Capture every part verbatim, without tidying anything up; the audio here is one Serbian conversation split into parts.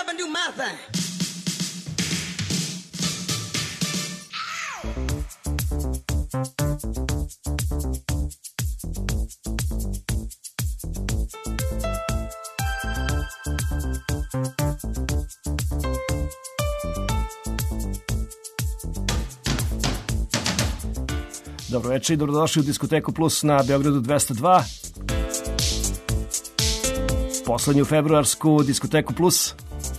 up and do my thing. Dobro večer i dobrodošli u Diskoteku Plus na Beogradu dvesta dva. Poslednju februarsku Diskoteku Plus.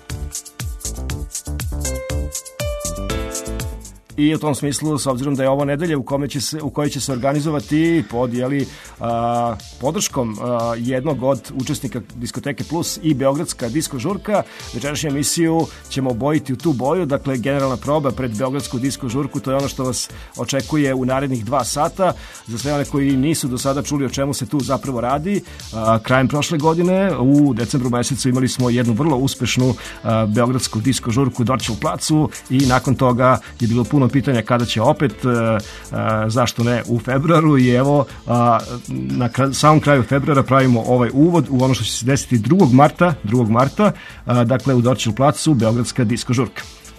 I u tom smislu, s obzirom da je ovo nedelja u, kome će se, u kojoj će se organizovati pod jeli, a, podrškom a, jednog od učesnika Diskoteke Plus i Beogradska disko žurka, večerašnju emisiju ćemo obojiti u tu boju, dakle generalna proba pred Beogradsku disko žurku, to je ono što vas očekuje u narednih dva sata. Za sve one koji nisu do sada čuli o čemu se tu zapravo radi, a, krajem prošle godine u decembru mesecu imali smo jednu vrlo uspešnu a, Beogradsku disko žurku u Dorćol placu i nakon toga je bilo puno pitanja kada će opet, a, a, zašto ne u februaru, i evo a, na kraj, samom kraju februara pravimo ovaj uvod u ono što će se desiti drugog marta, drugog marta, a, dakle u Dorćol placu Beogradska disko žurka.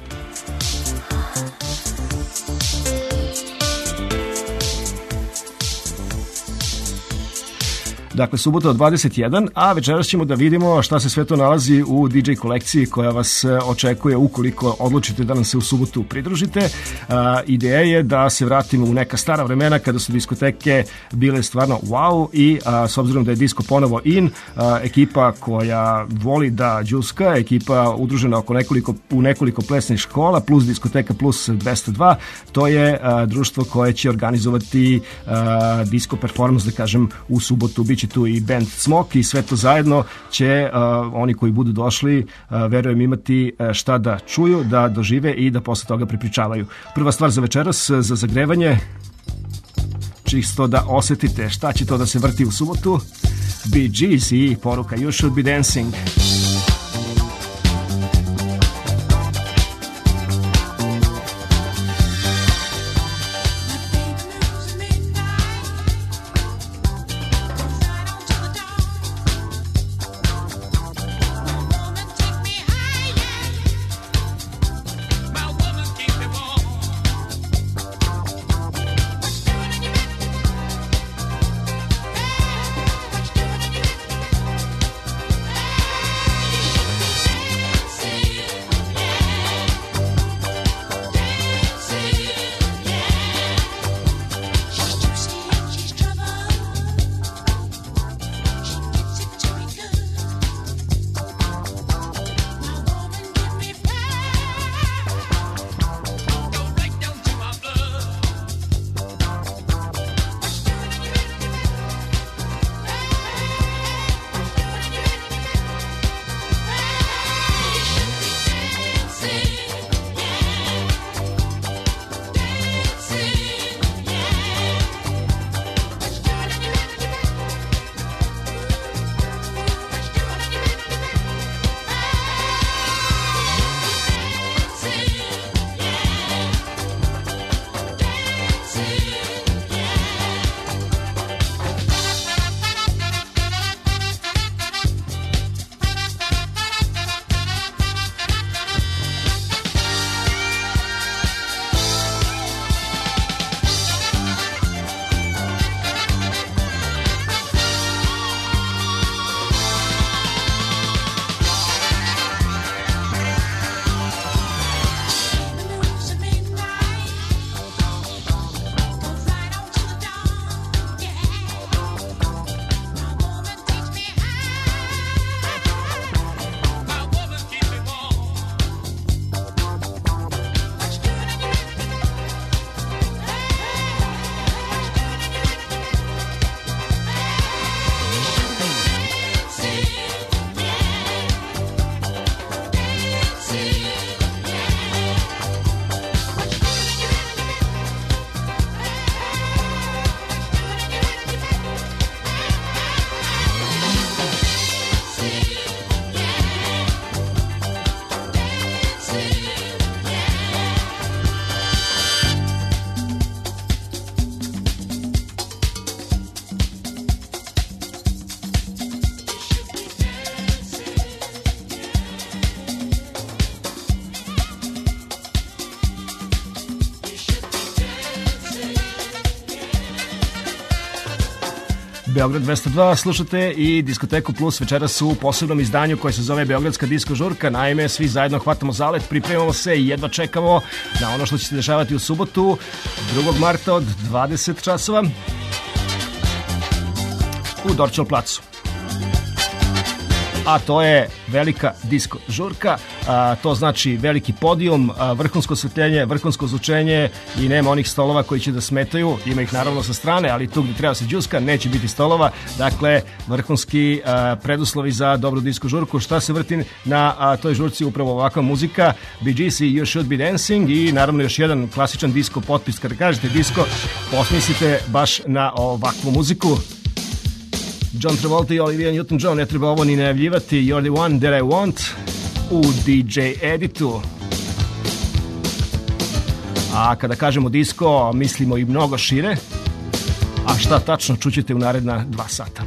Dakle, subota od dvadeset jedan, a večeras ćemo da vidimo šta se sve to nalazi u D J kolekciji koja vas očekuje ukoliko odlučite da nam se u subotu pridružite. A, ideja je da se vratimo u neka stara vremena kada su diskoteke bile stvarno wow i a, s obzirom da je disko ponovo in, a, ekipa koja voli da džuska, ekipa udružena oko nekoliko, u nekoliko plesnih škola plus Diskoteka Plus dvesta dva, to je a, društvo koje će organizovati a, disko performans, da kažem, u subotu. Biće tu i band Smok i sve to zajedno će uh, oni koji budu došli, uh, verujem, imati uh, šta da čuju, da dožive i da posle toga prepričavaju. Prva stvar za večeras, za zagrevanje, čisto da osetite šta će to da se vrti u subotu, Bee Gees i poruka You Should Be Dancing. Hey! Beograd dvesta dva, slušate i Diskoteku Plus večeras u posebnom izdanju koje se zove Beogradska disko žurka. Naime, svi zajedno hvatamo zalet, pripremamo se i jedva čekamo na ono što će se dešavati u subotu drugog marta od dvadeset časova u Dorćol placu. A to je velika disko žurka, a, to znači veliki podijum, a, vrhunsko osvetljenje, vrhunsko zvučenje i nema onih stolova koji će da smetaju, ima ih naravno sa strane, ali tu gdje treba se džuska neće biti stolova, dakle vrhunski a, preduslovi za dobru disko žurku. Šta se vrti na a, toj žurci? Upravo ovakva muzika, Bee Gees i You Should Be Dancing i naravno još jedan klasičan disko potpis. Kada kažete disko, posmislite baš na ovakvu muziku. John Travolta i Olivia Newton-John, ne treba ovo ni najavljivati. You're the one that I want u D J editu. A kada kažemo disko, mislimo i mnogo šire. A šta tačno čućete u naredna dva sata.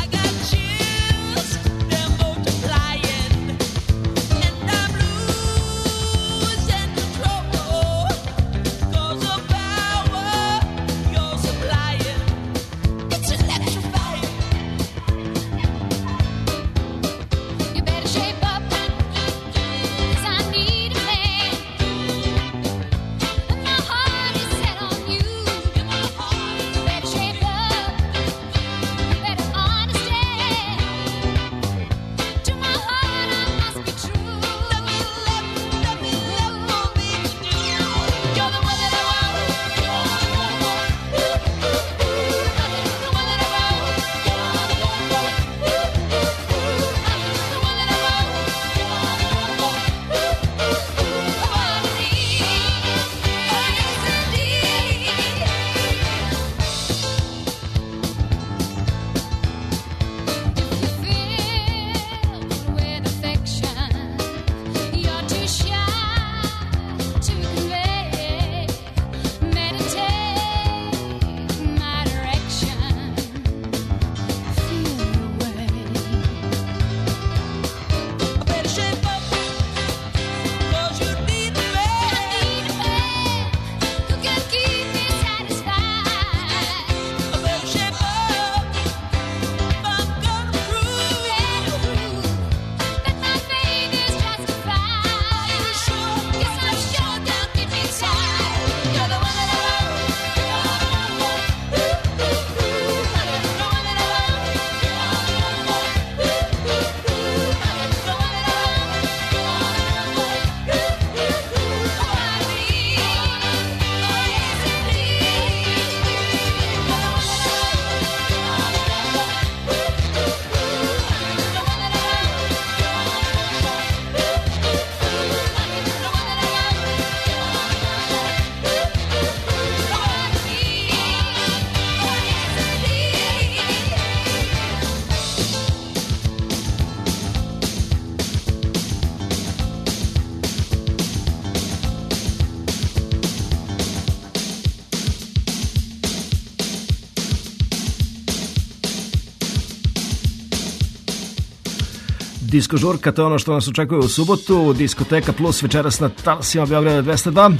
Disko žurka, to je ono što nas očekuje u subotu. Diskoteka Plus večeras na talasima Beograda dvesta dva.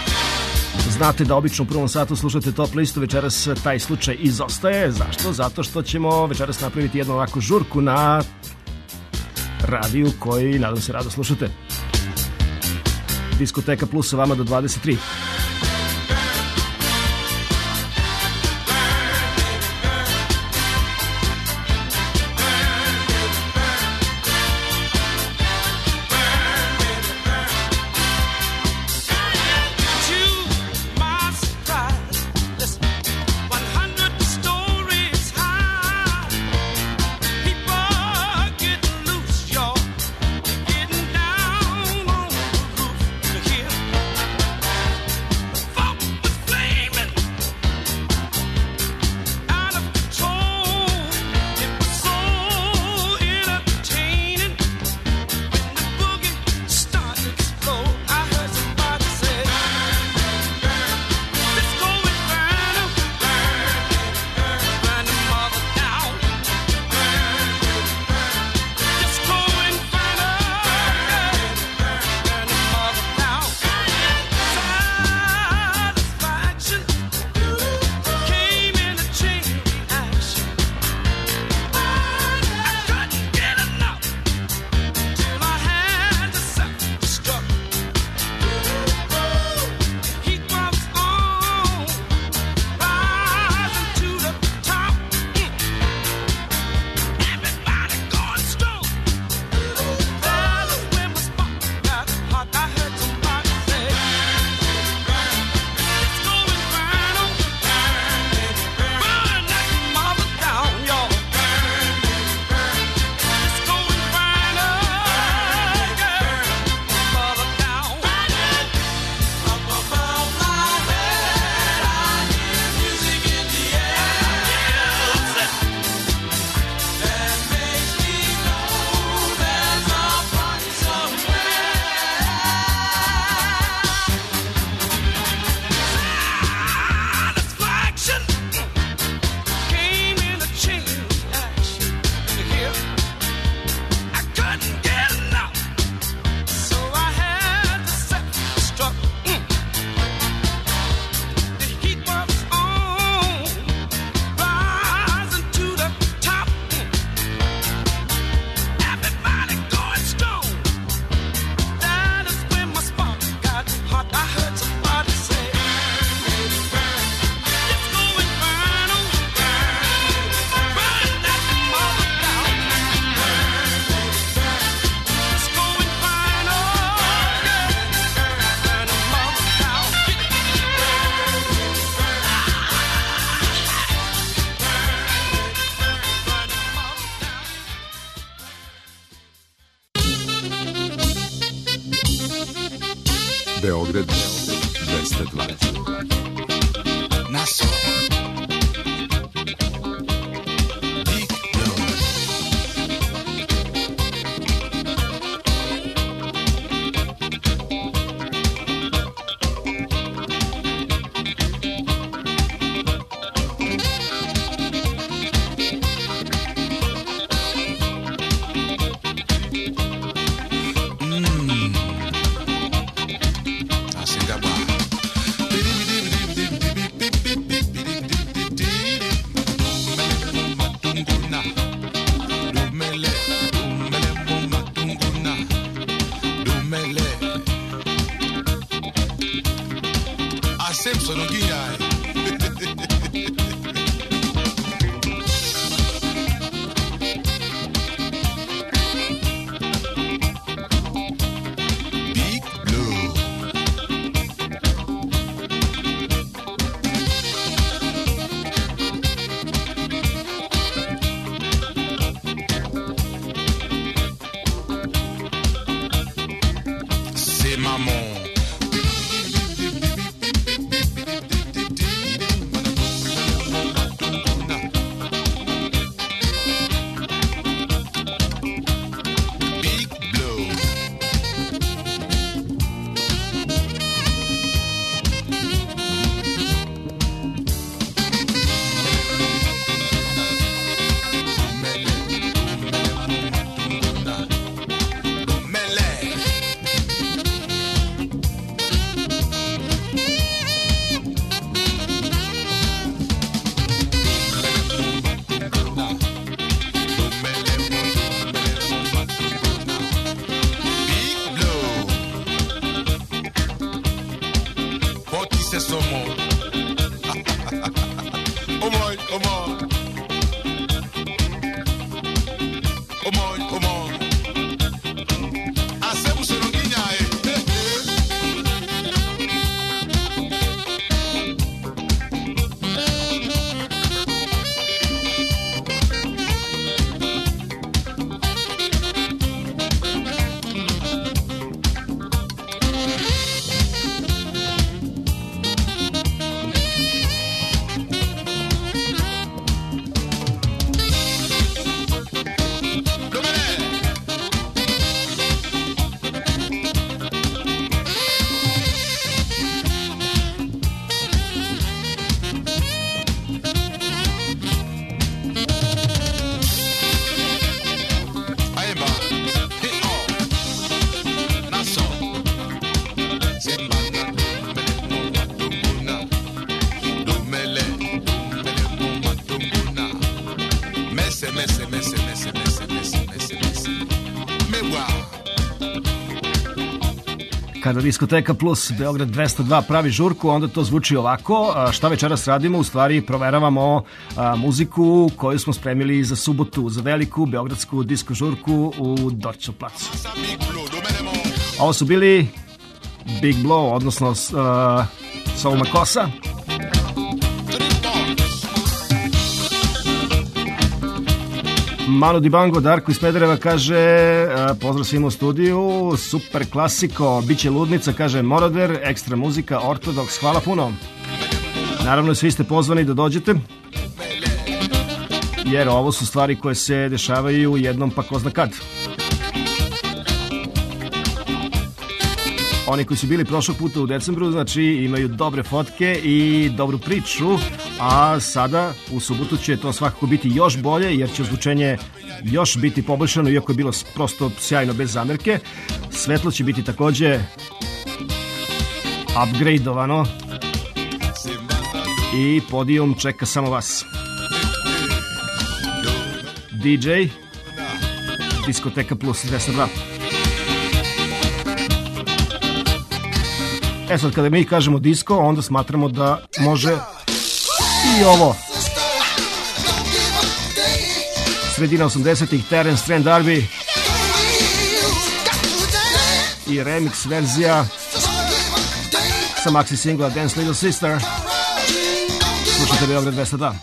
Znate da obično u prvom satu slušate top listu, večeras taj slučaj izostaje. Zašto? Zato što ćemo večeras napraviti jednu ovakvu žurku na radiju koji nadam se rado slušate. Diskoteka Plus sa vama do dvadeset tri. Beograd dvesta dva. Naso. Kada Diskoteka Plus Beograd dvesta dva pravi žurku, onda to zvuči ovako. Šta večeras radimo? U stvari proveravamo a, muziku koju smo spremili za subotu, za veliku beogradsku disko žurku u Dorćol placu. Ovo su bili Big Blow, odnosno uh, Sol Makosa. Manu Dibango, Darko iz Smedereva kaže uh, pozdrav svima u studiju, super klasiko, biće ludnica, kaže Moroder, ekstra muzika, ortodoks, hvala puno. Naravno svi ste pozvani da dođete, jer ovo su stvari koje se dešavaju jednom pa ko zna kad. Oni koji su bili prošlog puta u decembru, znači imaju dobre fotke i dobru priču, a sada u subotu će to svakako biti još bolje, jer će zvučenje još biti poboljšano, iako je bilo prosto sjajno bez zamerke. Svetlo će biti takođe upgradeovano i podijum čeka samo vas. D J Diskoteka Plus dvesta dva. E sad, kada mi kažemo disko, onda smatramo da može i ovo. Sredina osamdesetih, Terence Trent D'Arby i remix verzija sa maxi singla Dance Little Sister. Slušajte Beograd dvesta dva.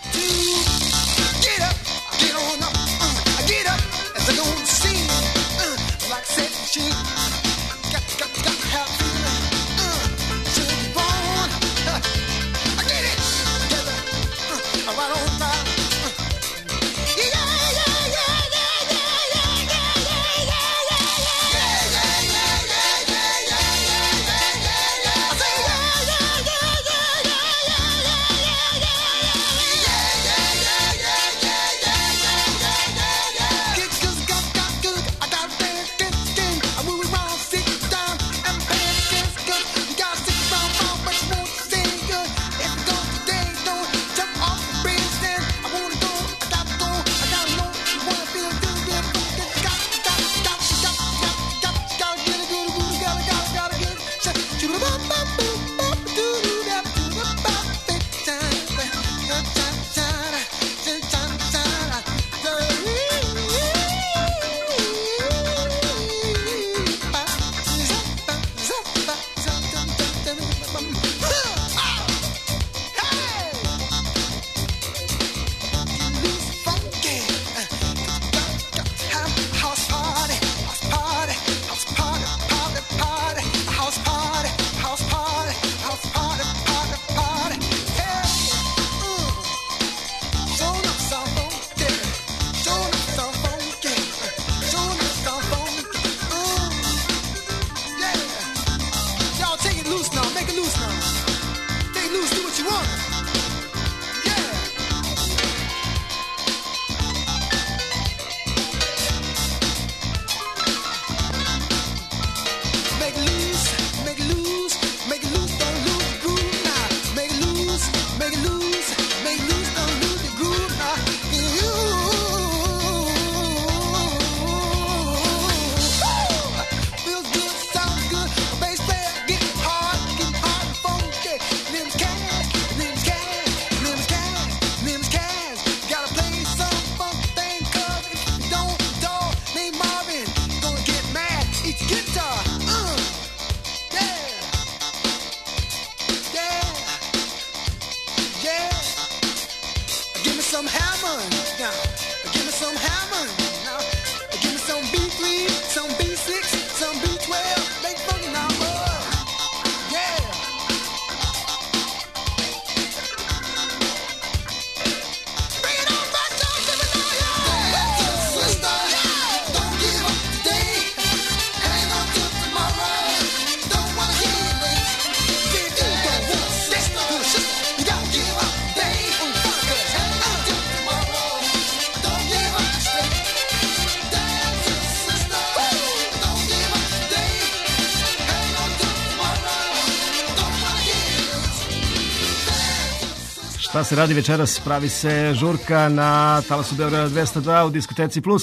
Šta se radi večeras? Pravi se žurka na Talasu Beograda dvesta dva u diskoteci Plus.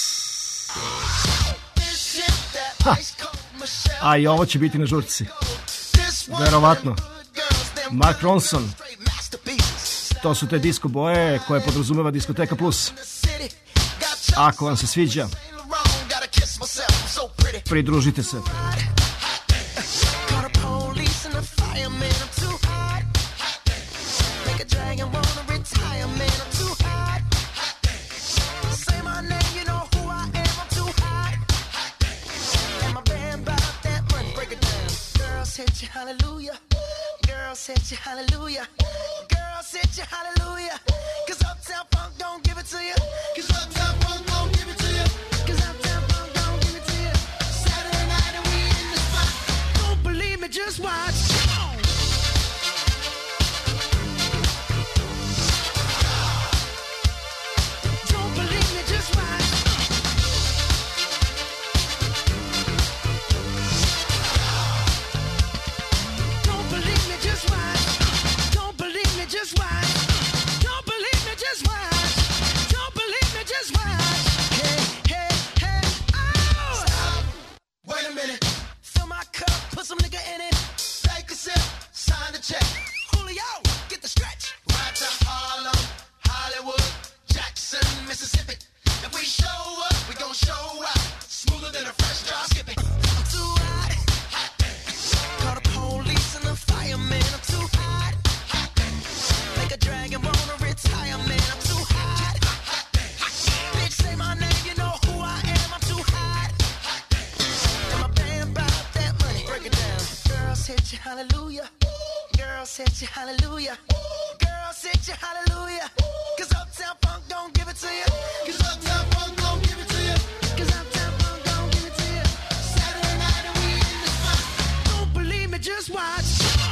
Ha. A i ovo će biti na žurci. Verovatno. Mark Ronson. To su te disco boje koje podrazumeva diskoteka Plus. Ako vam se sviđa, pridružite se. Hit you hallelujah, girls hit you hallelujah, girls hit you hallelujah, cause Uptown Funk don't give it to you, cause Uptown Funk don't give it to you, cause Uptown Funk don't give it to you. Saturday night and we in the spot, don't believe me, just watch. Don't believe me, just watch. Just watch. Don't believe me, just watch. Don't believe me, just watch. Don't believe me, just watch. Hey, hey, hey, oh! Stop. Wait a minute. Fill my cup, put some nigga in it. Take a sip, sign the check. Julio, get the stretch. Right to Harlem, Hollywood, Jackson, Mississippi. If we show up, we gon' show out. Smoother than a fresh drop skipping. I'm too hot. Call the police and the fireman. I'm too hot. Make a dragon wanna retire, man. I'm too hot. Bitch, say my name, you know who I am. I'm too hot. And my band bought that money. Break it down. Girls hit you hallelujah. Girls hit you hallelujah. Girls hit you hallelujah. Cause Uptown Funk don't give it to you. Cause Uptown Funk don't give it to you. Cause Uptown Funk don't give it to you. Saturday night and we in the spot. Don't believe me, just watch.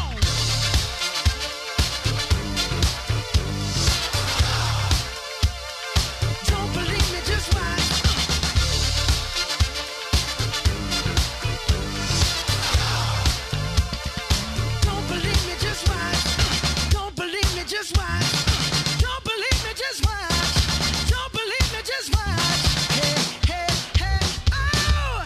Don't believe me, just watch. Don't believe me, just watch. Don't believe me, just watch. Don't believe me, just watch. Don't believe me, just watch. Hey, hey, hey, oh!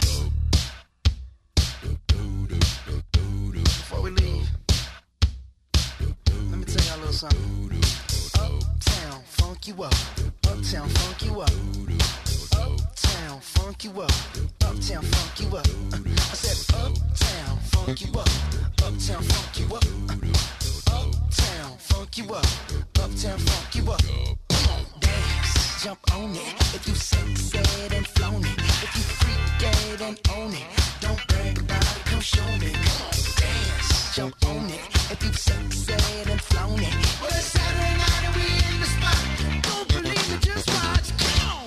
Before we leave, let me tell y'all a little something. Uptown, funk you up. Uptown, funk you up. Uptown, funk you up. Uptown, funk you up. I said uptown, funk you up. Uptown, funk you up. Uptown, funk you up. Uptown, funk you up. Come on, dance, jump on it. If you sexed and flown it. If you freaked dead and own it. Don't brag about it, come show me. Come on, dance, jump on it. If you sexed and flown it. Well, it's Saturday night and we in the spot. Don't believe me, just watch. Come on.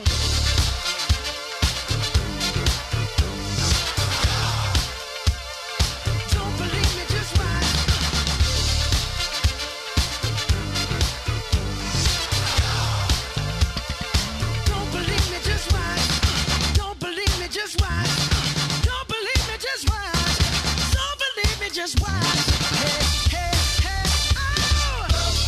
Don't believe me, just watch. Don't believe me, just watch. Don't believe me, just watch. Don't believe me, just watch. Don't believe me, just watch. Hey, hey, hey, oh!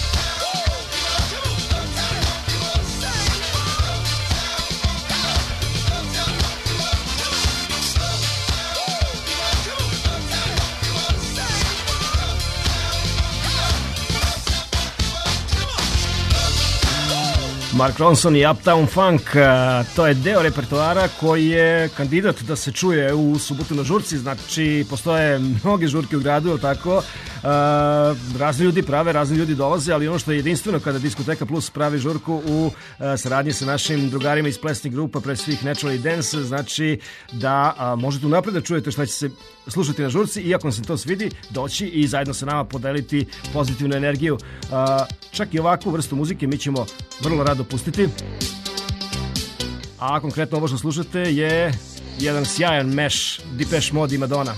Mark Ronson i Uptown Funk, to je deo repertoara koji je kandidat da se čuje u subotu na žurci, znači postoje mnoge žurke u gradu, ili tako, razni ljudi prave, razni ljudi dolaze, ali ono što je jedinstveno kada Diskoteka Plus pravi žurku u saradnji sa našim drugarima iz plesnih grupa, pre svih Naturally Dance, znači da a, možete unapred da čujete šta će se slušati na žurci i ako vam se to svidi, doći i zajedno sa nama podeliti pozitivnu energiju. A, čak i ovakvu vrstu muzike mi ćemo vrlo rado pustiti. A konkretno ovo što slušate je jedan sjajan mesh Depeche Mode i Madonna.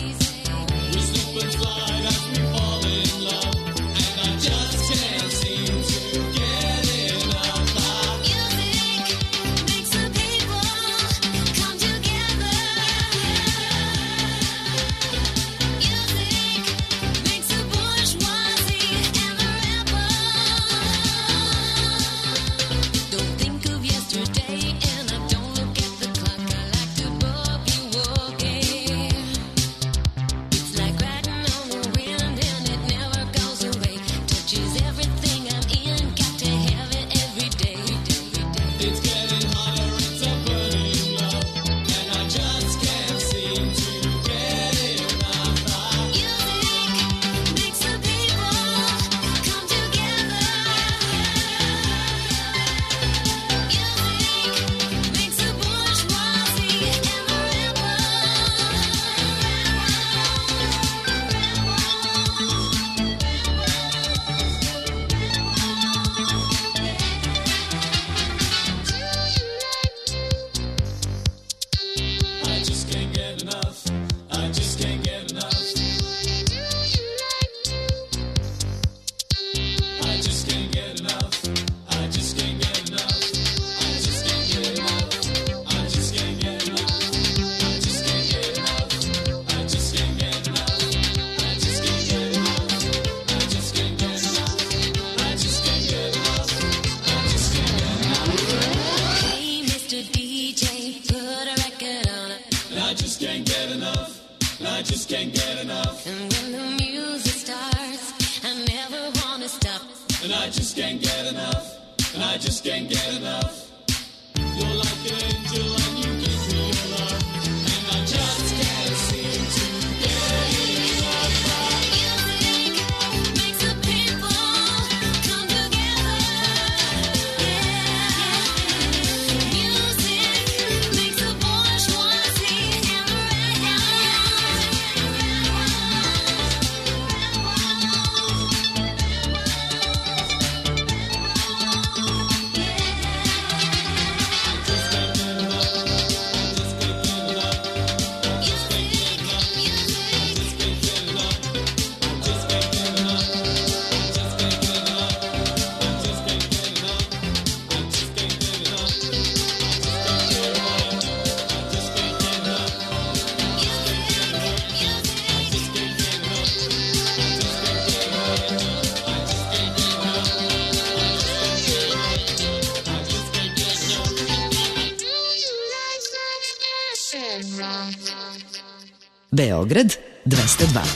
Slip and slide as we fall in love, and I just can't seem Beograd dvesta dva.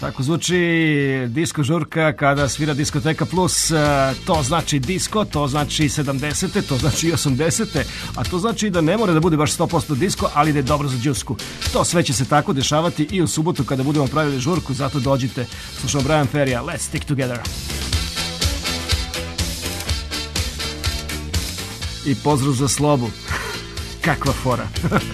Tako zvuči disko žurka kada svira Diskoteka Plus. To znači disko, to znači sedamdesete, to znači i osamdesete, a to znači da ne mora da bude baš sto posto disko, ali da je dobro za džusku. To sve će se tako dešavati i u subotu kada budemo pravili žurku, zato dođite. Slušamo Brian Ferry-a, Let's Stick Together. I pozdrav za Slobu. Kakva fora.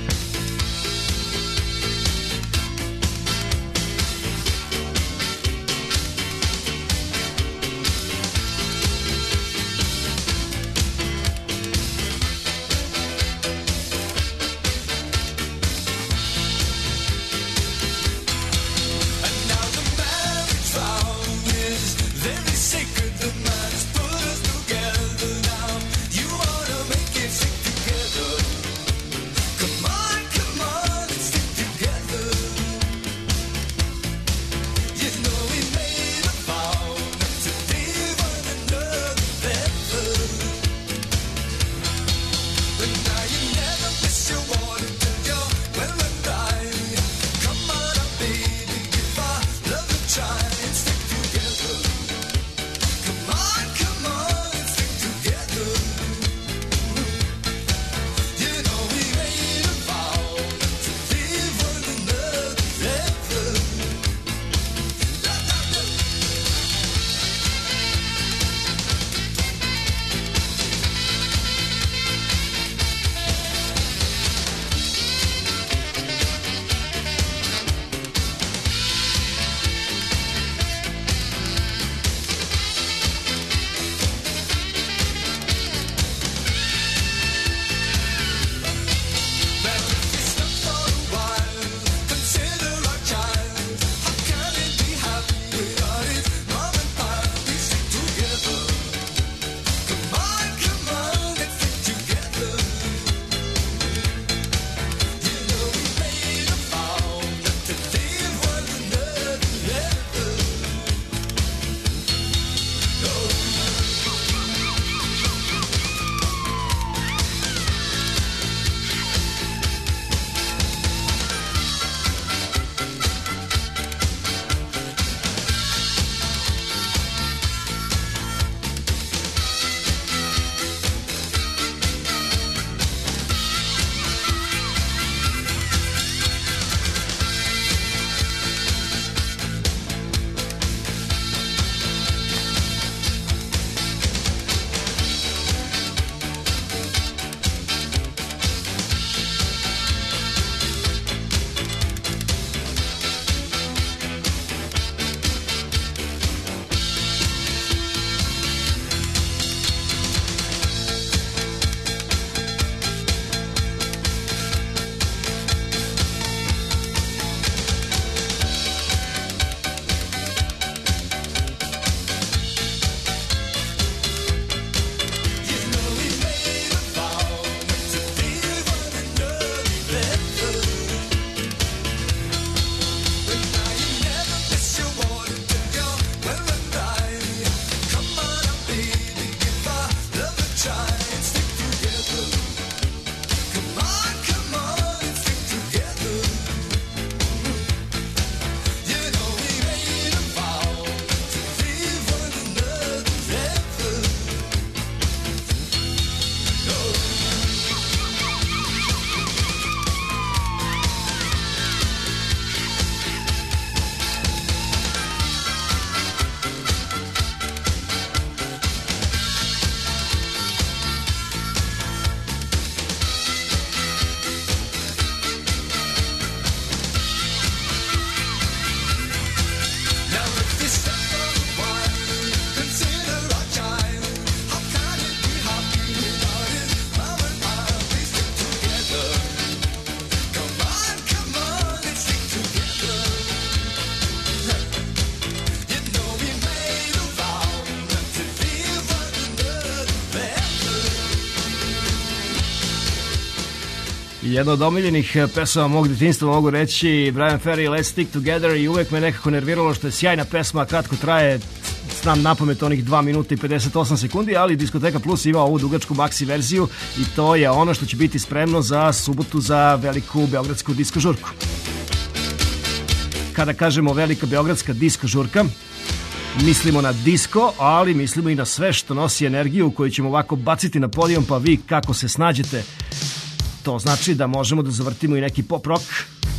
Jedna od omiljenih pesama mog detinjstva, mogu reći, Brian Ferry, Let's Stick Together, i uvek me nekako nerviralo što je sjajna pesma, kratko traje, znam napamet onih dva minuta i pedeset osam sekundi, ali Diskoteka Plus ima ovu dugačku maxi verziju i to je ono što će biti spremno za subotu za veliku beogradsku disko žurku. kada kažemo velika beogradska disko žurka, mislimo na disko, ali mislimo i na sve što nosi energiju koju ćemo ovako baciti na podijum, pa vi kako se snađete. To znači da možemo da zavrtimo i neki pop rock.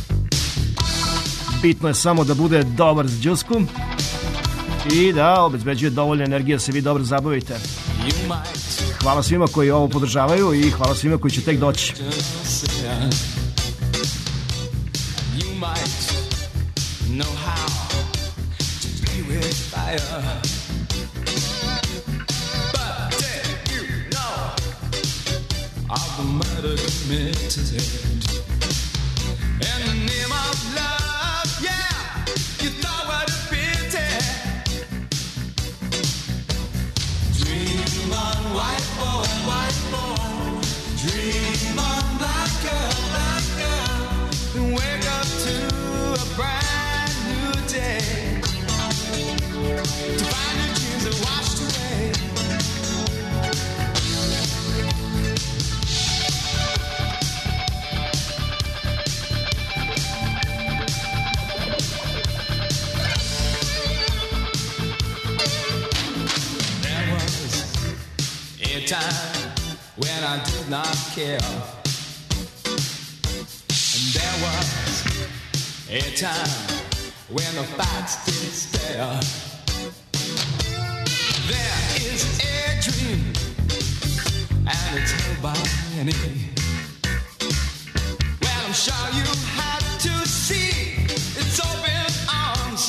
Bitno je samo da bude dobar za džusku i da obezbeđuje dovoljno energije da se vi dobro zabavite. Hvala svima koji ovo podržavaju i hvala svima koji će tek doći. When I did not care, and there was a time when the facts did stare. There is a dream, and it's held by many. Well, I'm sure you have to see its open arms.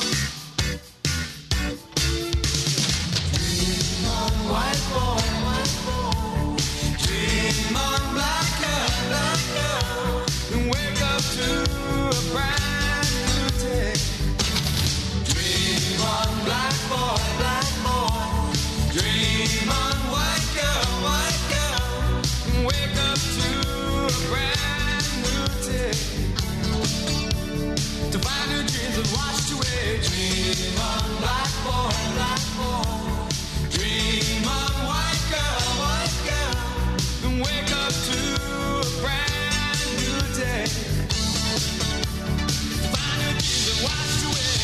Dream on, white boy, white boy. Dream on, black girl, black girl, and wake up to a brand new day. Dream on, black boy, black boy. Dream on, white girl, white girl, and wake up to a brand new day. To find your dreams have washed away. Dream on, black boy, black boy. Dream on, white girl, white girl, and wake up to a brand new day. Find your dreams and washed away.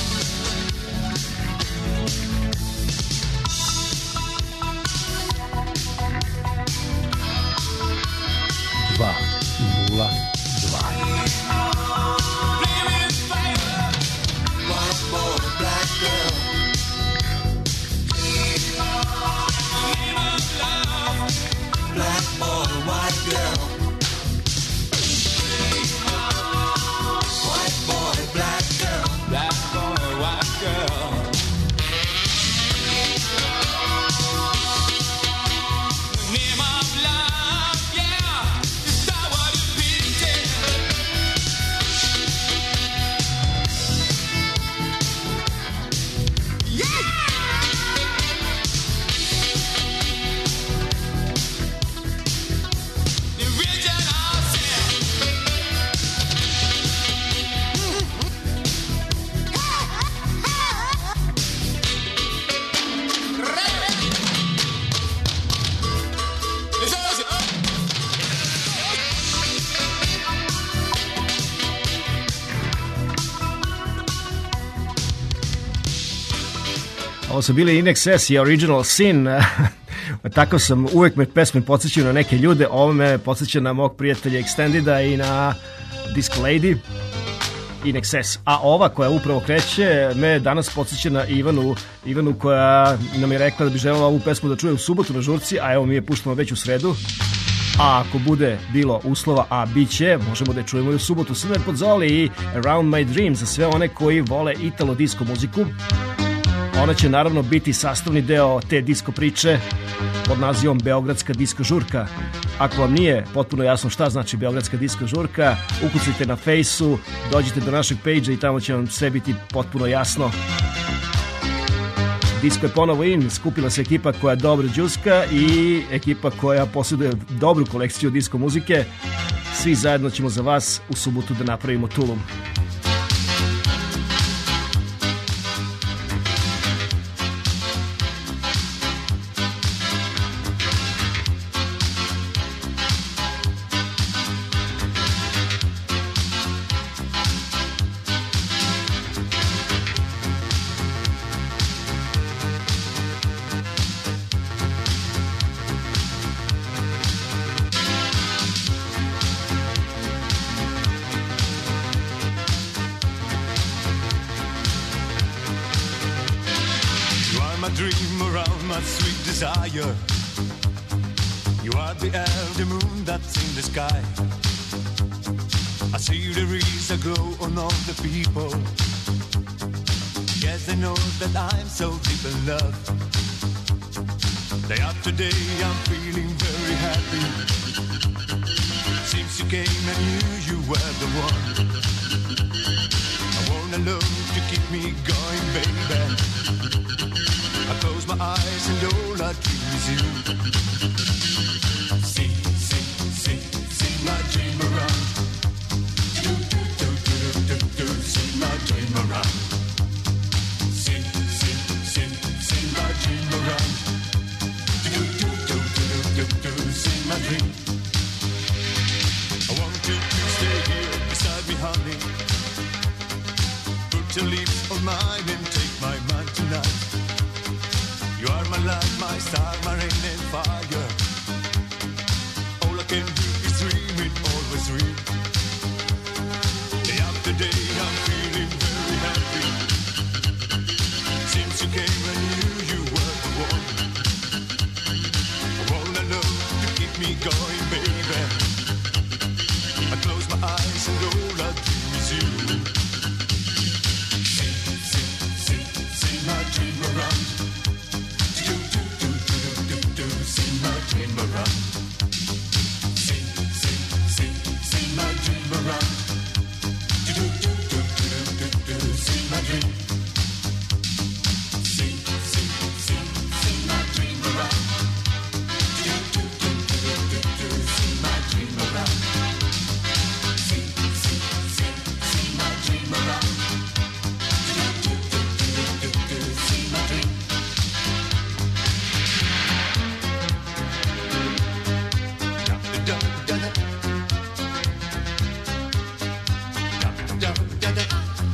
dva nula dva. Flaming fire, white boy, black girl. Name of love, black boy, white girl. White boy, black girl. Black boy, white girl. The name of love, yeah, is that what it means? Yeah. The original sin. It's us, uh. Ovo su bili In Excess i Original Sin. Tako sam, uvek me pesme podsjećaju na neke ljude. Ovo me podsjeća na mog prijatelja Extendeda i na Disco Lady. In Excess. A ova koja upravo kreće me danas podsjeća na Ivanu, Ivanu koja nam je rekla da bi želela ovu pesmu da čuje u subotu na žurci, a evo mi je puštamo već u sredu. A ako bude bilo uslova, a bit će, možemo da je čujemo i u subotu. Srdan Podzoli i Around My Dream za sve one koji vole italo disco muziku. Ona će naravno biti sastavni deo te disko priče pod nazivom Beogradska disko žurka. Ako vam nije potpuno jasno šta znači Beogradska disko žurka, ukucajte na fejsu, dođite do našeg pejđa i tamo će vam sve biti potpuno jasno. Disko je ponovo in, skupila se ekipa koja je dobro džuska i ekipa koja posjeduje dobru kolekciju disko muzike. Svi zajedno ćemo za vas u subotu da napravimo tulum. my sweet desire. You are the air, the moon that's in the sky. I see there is a glow on all the people. Yes, they know that I'm so deep in love. Day after day I'm feeling very happy. Since you came I knew you were the one. I wanna love to keep me going, baby. I close my eyes and all I dream is you. See, see, see, see my dream around. Do, do, do, do, do, do, see my dream around. See, see, see, see my dream around. Do, do, do, do, do, do, see my dream. I want you to stay here beside me, honey. Put your lips on mine and take my mind tonight. You are my light, my star, my rain and fire. All I can do is dream it, always dream. Day after day I'm feeling very happy. Since you came I knew you were the one. I wanna love to keep me going, baby. I close my eyes and all I dream is you. See, see, see, see my dream around. Do, do, do, do, do, do, see my dream around. See, see, see, see my dream around. Do, do, do, do, do, do, see my dream. See, see, see, see my dream around. Do, do, do, do, do, do, see my dream around. See, see, see, see my dream around. Do, do, do, do, do, do, see my dream. Da, da, da, da. Da, da, da, da.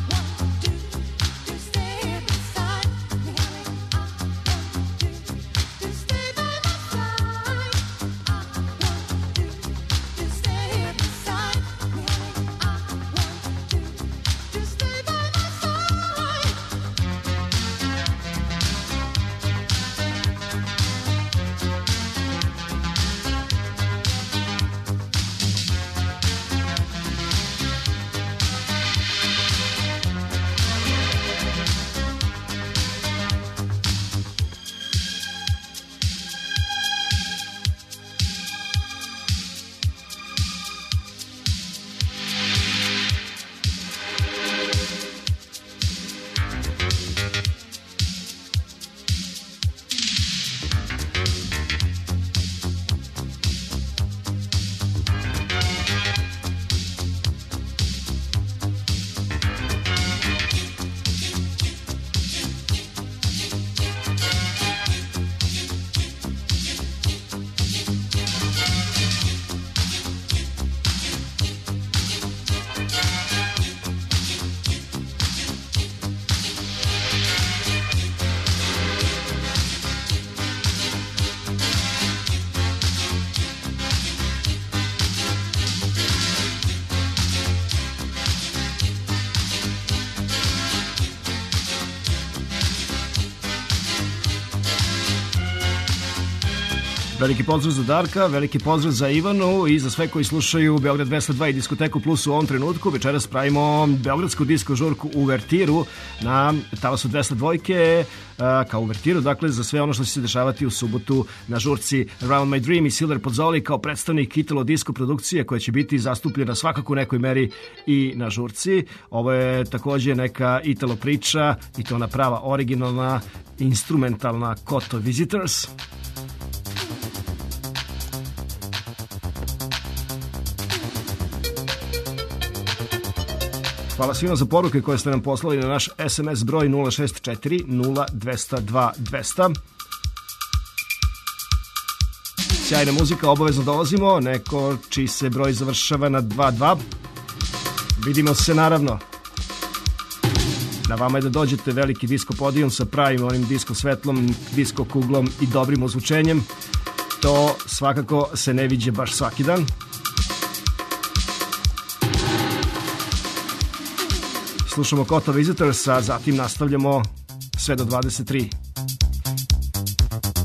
Veliki pozdrav za Darka, veliki pozdrav za Ivanu i za sve koji slušaju Beograd dvesta dva i Diskoteku Plus u ovom trenutku. Večeras pravimo beogradsku disko žurku uvertiru na talasu dvesta dva kao uvertiru, dakle za sve ono što će se dešavati u subotu na žurci Around My Dream i Silver Pozzoli kao predstavnik Italo Disco produkcije koja će biti zastupljena svakako u nekoj meri i na žurci. Ovo je takođe neka Italo priča i to ona prava originalna instrumentalna Koto Visitors. Hvala svima za poruke koje ste nam poslali na naš es em es broj nula šest četiri nula dvesta dva dvesta. Sjajna muzika, obavezno dolazimo. Neko čiji se broj završava na dva dva. Vidimo se naravno. Na vama je da dođete veliki disko podijum sa pravim onim disko svetlom, disko kuglom i dobrim ozvučenjem. To svakako se ne viđe baš svaki dan. Slušamo Koto Visitors, a zatim nastavljamo sve do dvadeset tri.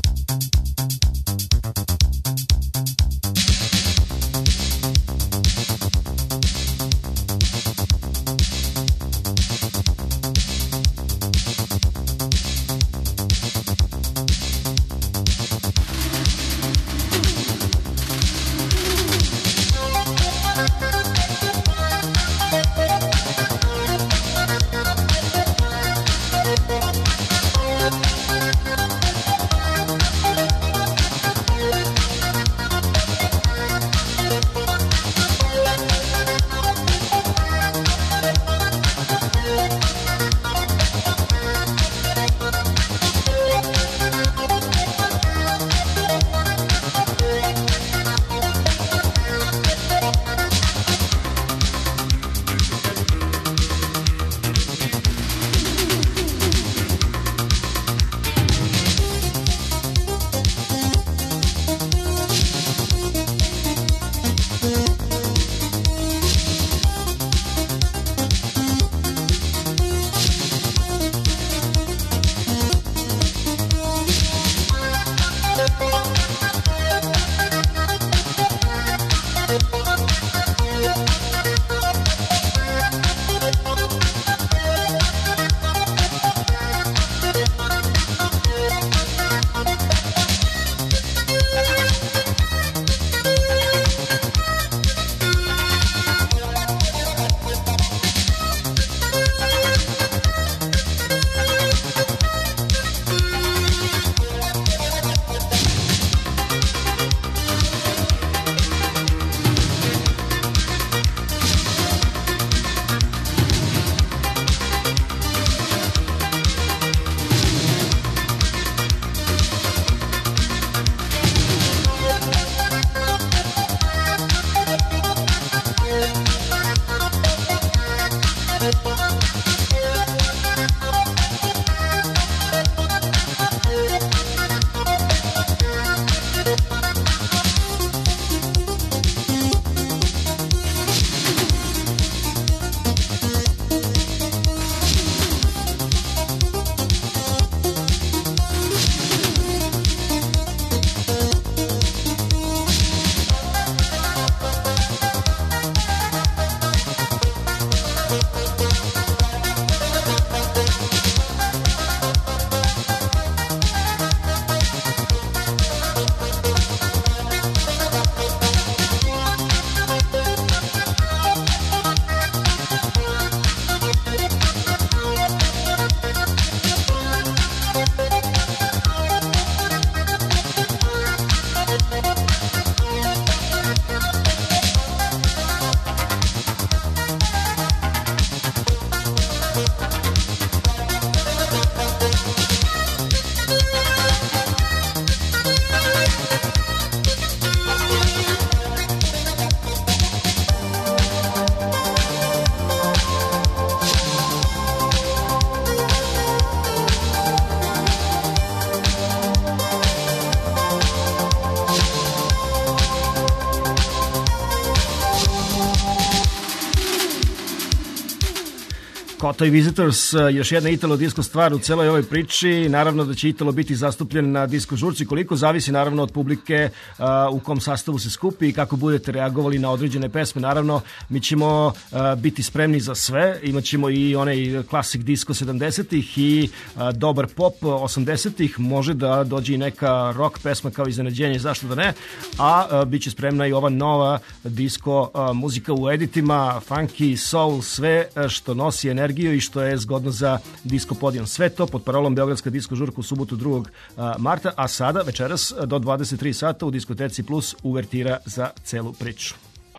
Kota i Visitors, još jedna Italo disco stvar u celoj ovoj priči. Naravno da će Italo biti zastupljen na disco žurci, koliko zavisi naravno od publike uh, u kom sastavu se skupi i kako budete reagovali na određene pesme. Naravno, mi ćemo uh, biti spremni za sve, imat ćemo i onaj klasik disco sedamdesetih i uh, dobar pop osamdesetih, može da dođe i neka rock pesma kao iznenađenje, zašto da ne, a uh, bit će spremna i ova nova disco uh, muzika u editima, funky, soul, sve uh, što nosi energiju i što je zgodno za disco podijum. Sve to pod parolom Beogradska disco žurka u subotu drugog marta, a sada večeras do dvadeset tri sata u diskoteci Plus uvertira za celu priču.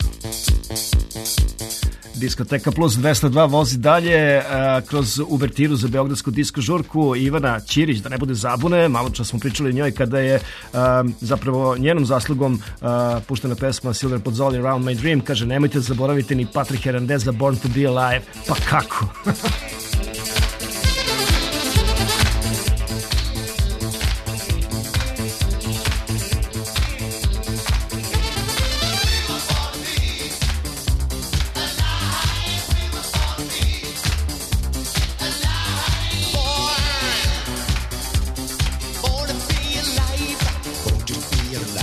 Diskoteka Plus dvesta dva vozi dalje uh, kroz uvertiru za Beogradsku disko žurku. Ivana Ćirić, da ne bude zabune, malo čas smo pričali o njoj kada je uh, zapravo njenom zaslugom uh, puštena pesma Silver Pozzoli Around My Dream. Kaže, nemojte zaboraviti ni Patrick Hernandeza Born to be Alive. Pa kako? Born to be alive, born to be alive.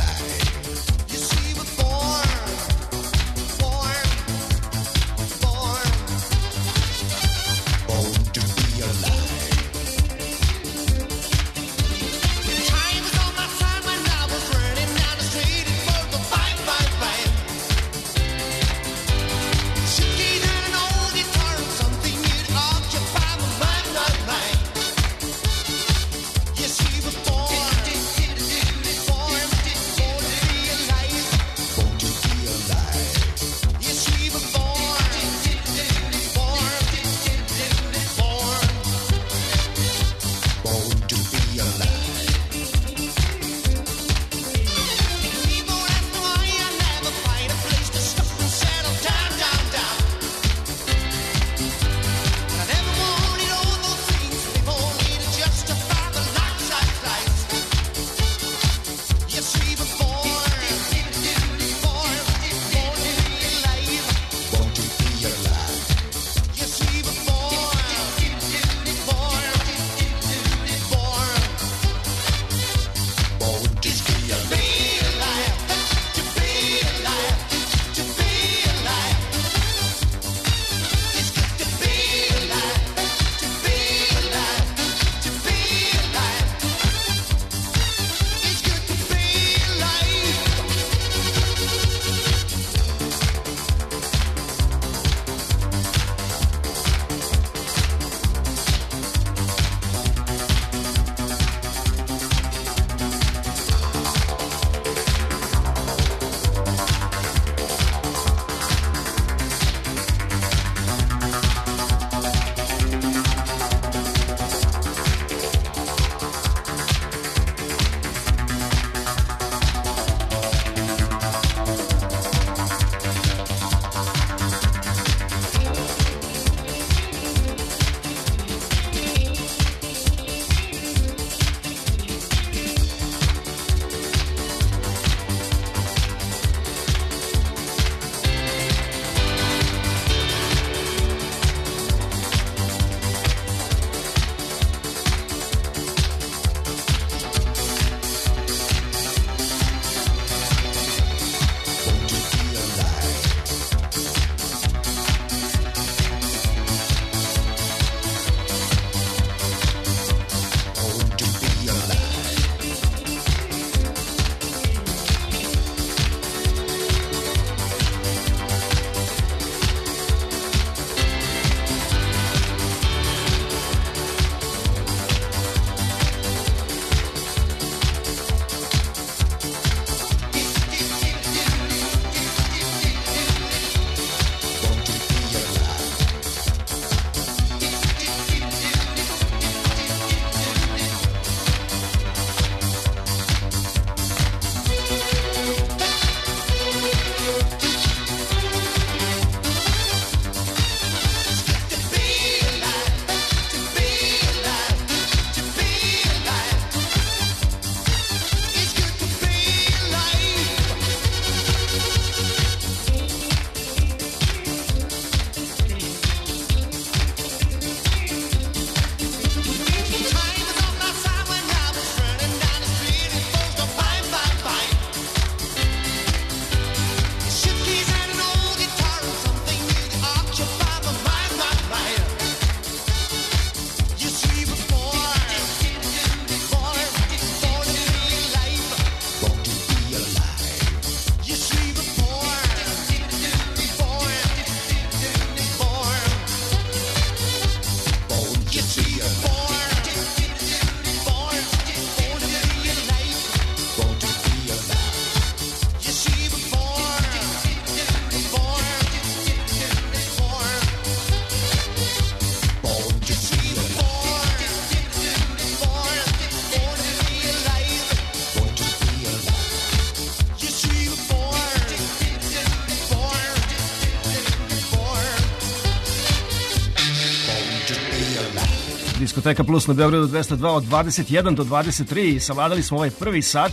Diskoteka Plus na Beogradu dvesta dva od dvadeset jedan do dvadeset tri. Savladali smo ovaj prvi sat.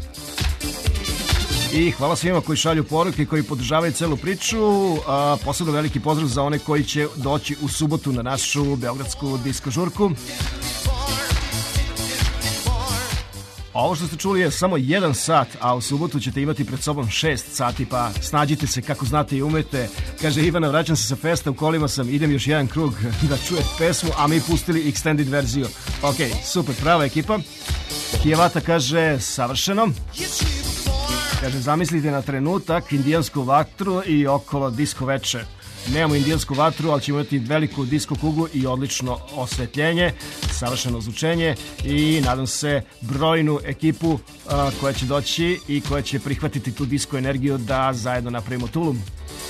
I hvala svima koji šalju poruke, koji podržavaju celu priču. A, posebno veliki pozdrav za one koji će doći u subotu na našu beogradsku disko žurku. Ovo što ste čuli je samo jedan sat, a u subotu ćete imati pred sobom šest sati, pa snađite se kako znate i umete. Kaže Ivana, vraćam se sa festa, u kolima sam, idem još jedan krug da čuje pesmu, a mi pustili extended verziju. Ok, super, prava ekipa. Kijevata kaže, savršeno. Kaže, zamislite na trenutak indijansku vatru i okolo disko veče. Nemamo indijansku vatru, ali ćemo imati veliku disko kuglu i odlično osvetljenje, savršeno zvučenje i nadam se brojnu ekipu uh, koja će doći i koja će prihvatiti tu disko energiju da zajedno napravimo tulum.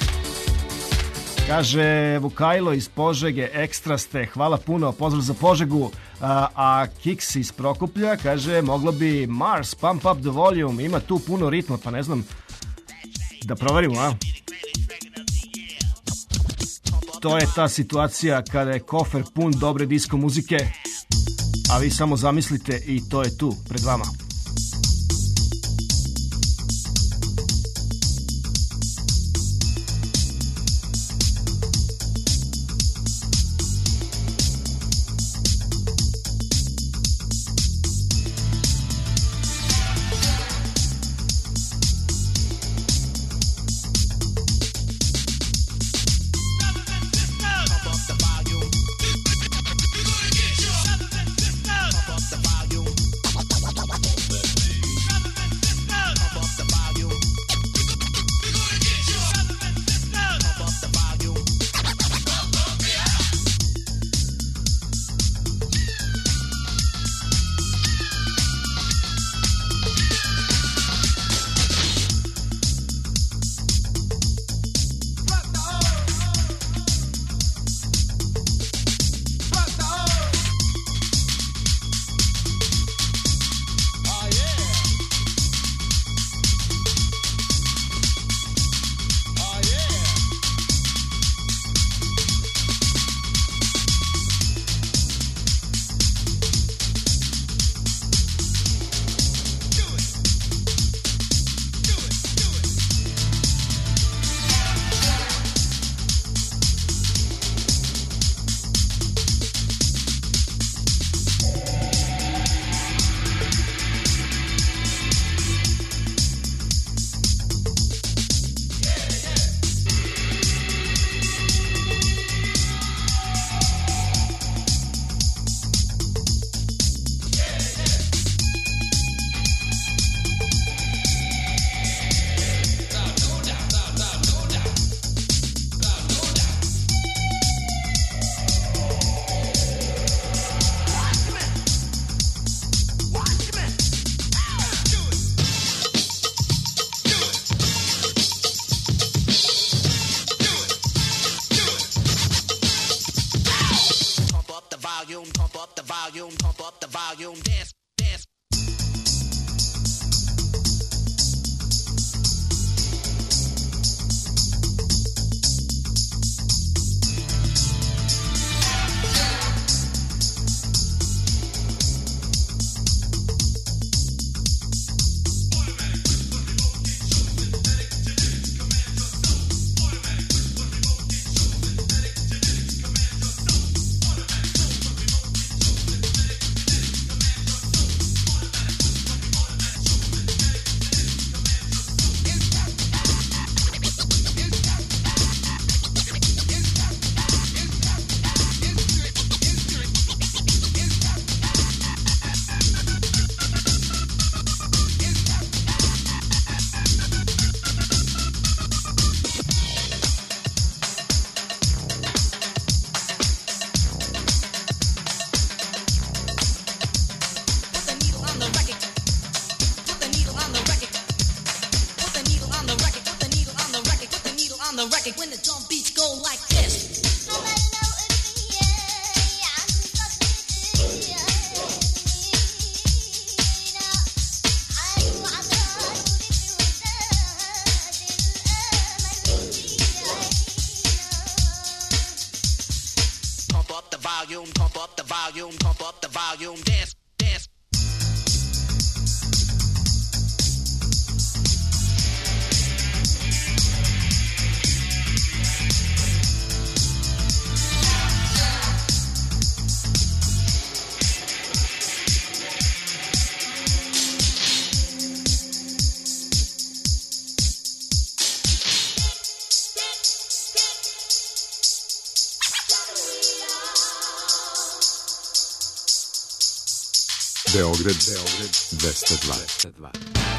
Kaže Vukajlo iz Požege, ekstra ste, hvala puno, pozdrav za Požegu. A, a Kiks iz Prokuplja kaže, moglo bi Mars, pump up the volume, ima tu puno ritma, pa ne znam, da proverimo, a? To je ta situacija kada je kofer pun dobre disko muzike, a vi samo zamislite i to je tu, pred vama. Beograd, Beograd, dvesta dva.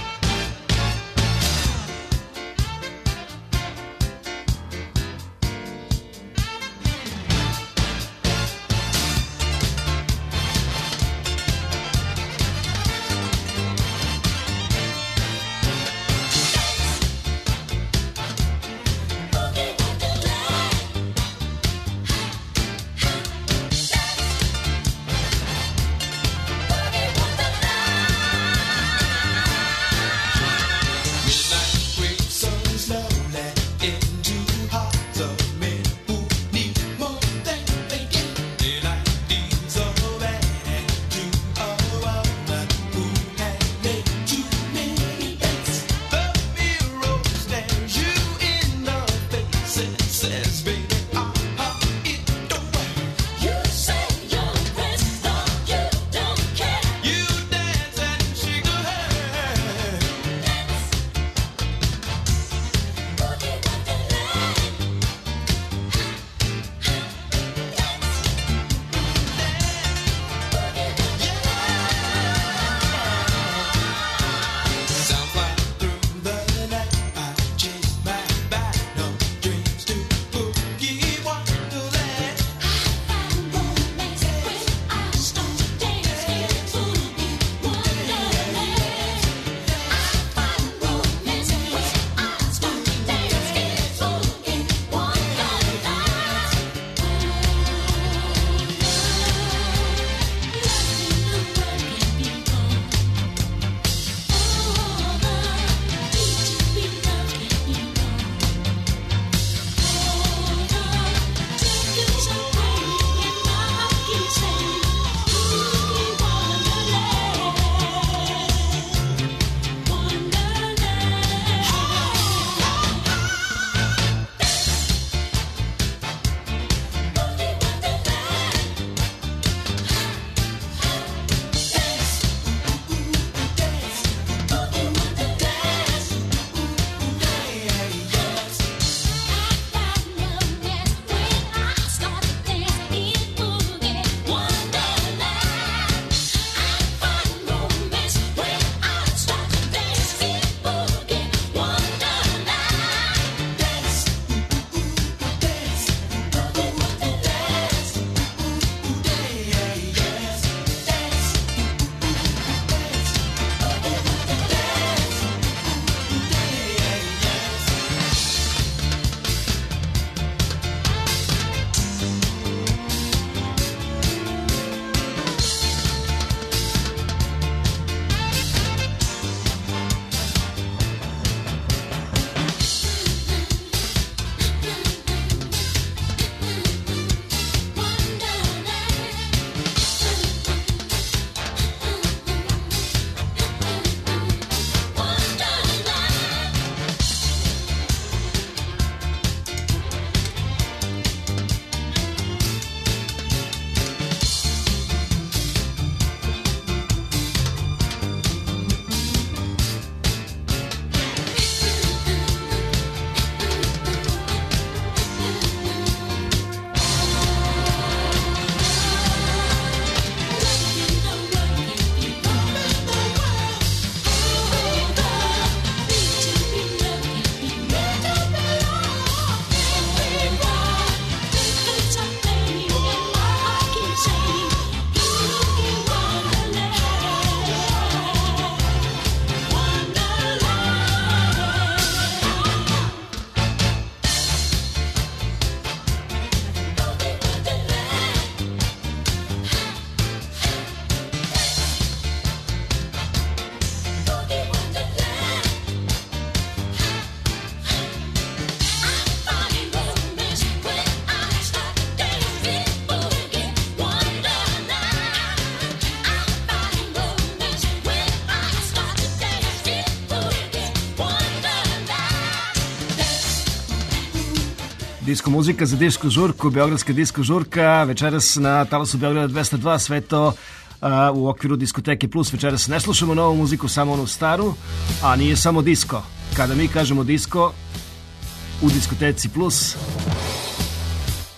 Disko muzika za disko žurku, Beogradska disko žurka, večeras na talasu Beograda dvesta dva, sve to uh, u okviru diskoteke Plus. Večeras ne slušamo novu muziku, samo onu staru, a nije samo disko. Kada mi kažemo disko u diskoteci Plus,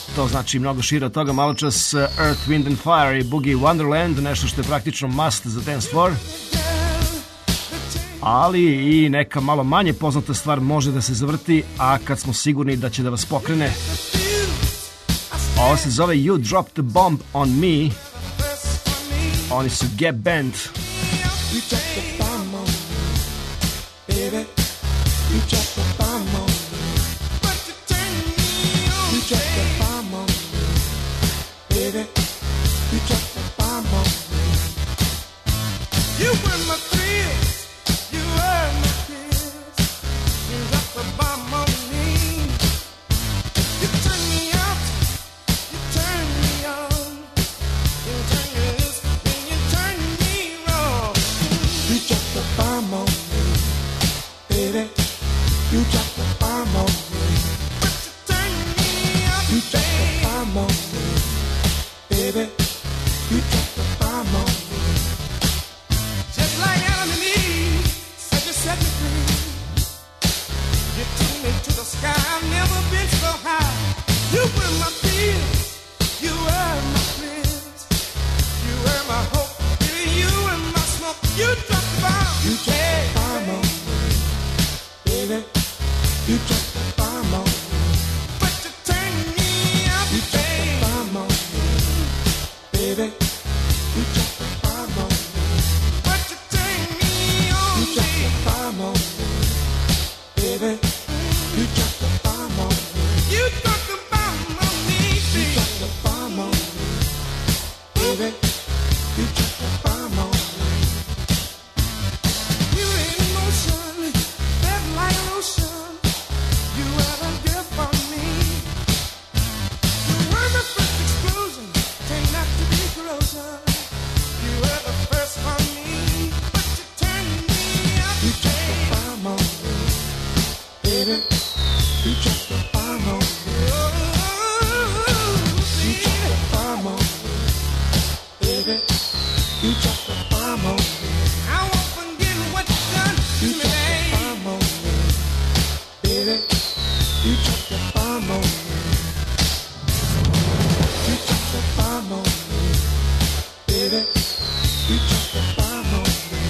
to znači mnogo šire od toga. Malo čas Earth, Wind and Fire i Boogie Wonderland, nešto što je praktično must za dance floor. Ali i neka malo manje poznata stvar može da se zavrti, a kad smo sigurni da će da vas pokrene. Ovo se zove You Dropped the Bomb on Me. Oni su Gap Band. You dropped the bomb on me, baby. You dropped the bomb on me, but you turned me on. You dropped the bomb on me, baby. You dropped the bomb on me. You were my thrills, you were my thrills. You dropped the bomb on me. You turned me out, you turned me on. You turned me loose, then you turned me wrong. You dropped the bomb on me, baby. You dropped the bomb on me, but you turned me up. You dropped the bomb on me, baby. You dropped the bomb on me, just like Adam and Eve said you set me free. You took me to the sky. I've never been so high. You were my peace, you were my prince, you were my hope, you were my smoke. You dropped the bomb. You dropped the bomb on me, baby. You dropped the bomb on me, but you turned me up. You dropped the bomb on me, baby. You dropped the bomb on me, but you turned me on. You dropped the bomb on me, baby. You dropped the bomb on me. You dropped the bomb on me, baby. You dropped the bomb on me, baby. You dropped the bomb on me. You in motion, that like ocean. You were the gift for me. You were the first explosion, turned out to be corrosion. You were the first for me, but you turned me up. You dropped the bomb on me, baby. You dropped the bomb on me. You dropped the bomb on me, baby. You dropped the bomb on me. I won't forget what you done to me, baby. You dropped the bomb on me, baby. You dropped the bomb on me. You dropped the bomb on me, baby. You dropped the bomb on me.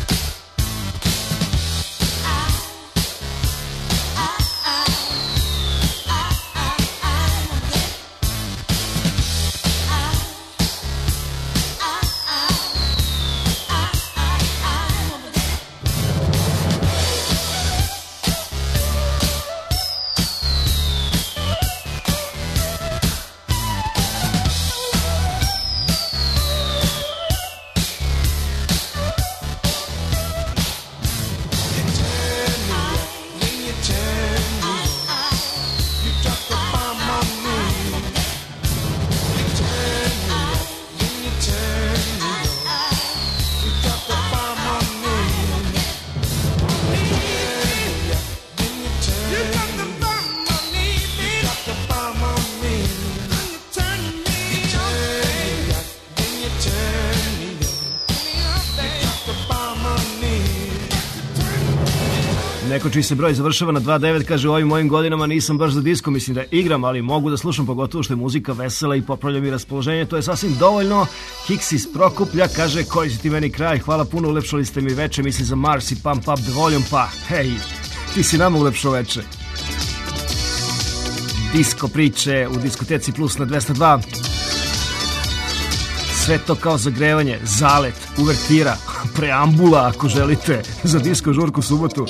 Neko čiji se broj završava na dva devet kaže u ovim mojim godinama nisam baš za disko, mislim da igram, ali mogu da slušam, pogotovo što je muzika vesela i popravlja mi raspoloženje, to je sasvim dovoljno. Hicks iz Prokuplja kaže koji si ti meni kraj, hvala puno, ulepšali ste mi veče, mislim za Mars i Pump Up the Volume, pa hej, ti si nama ulepšao veče. Disko priče u Diskoteci Plus na dvesta dva. Sve to kao zagrevanje, zalet, uvertira, preambula ako želite za disko žurku subotu.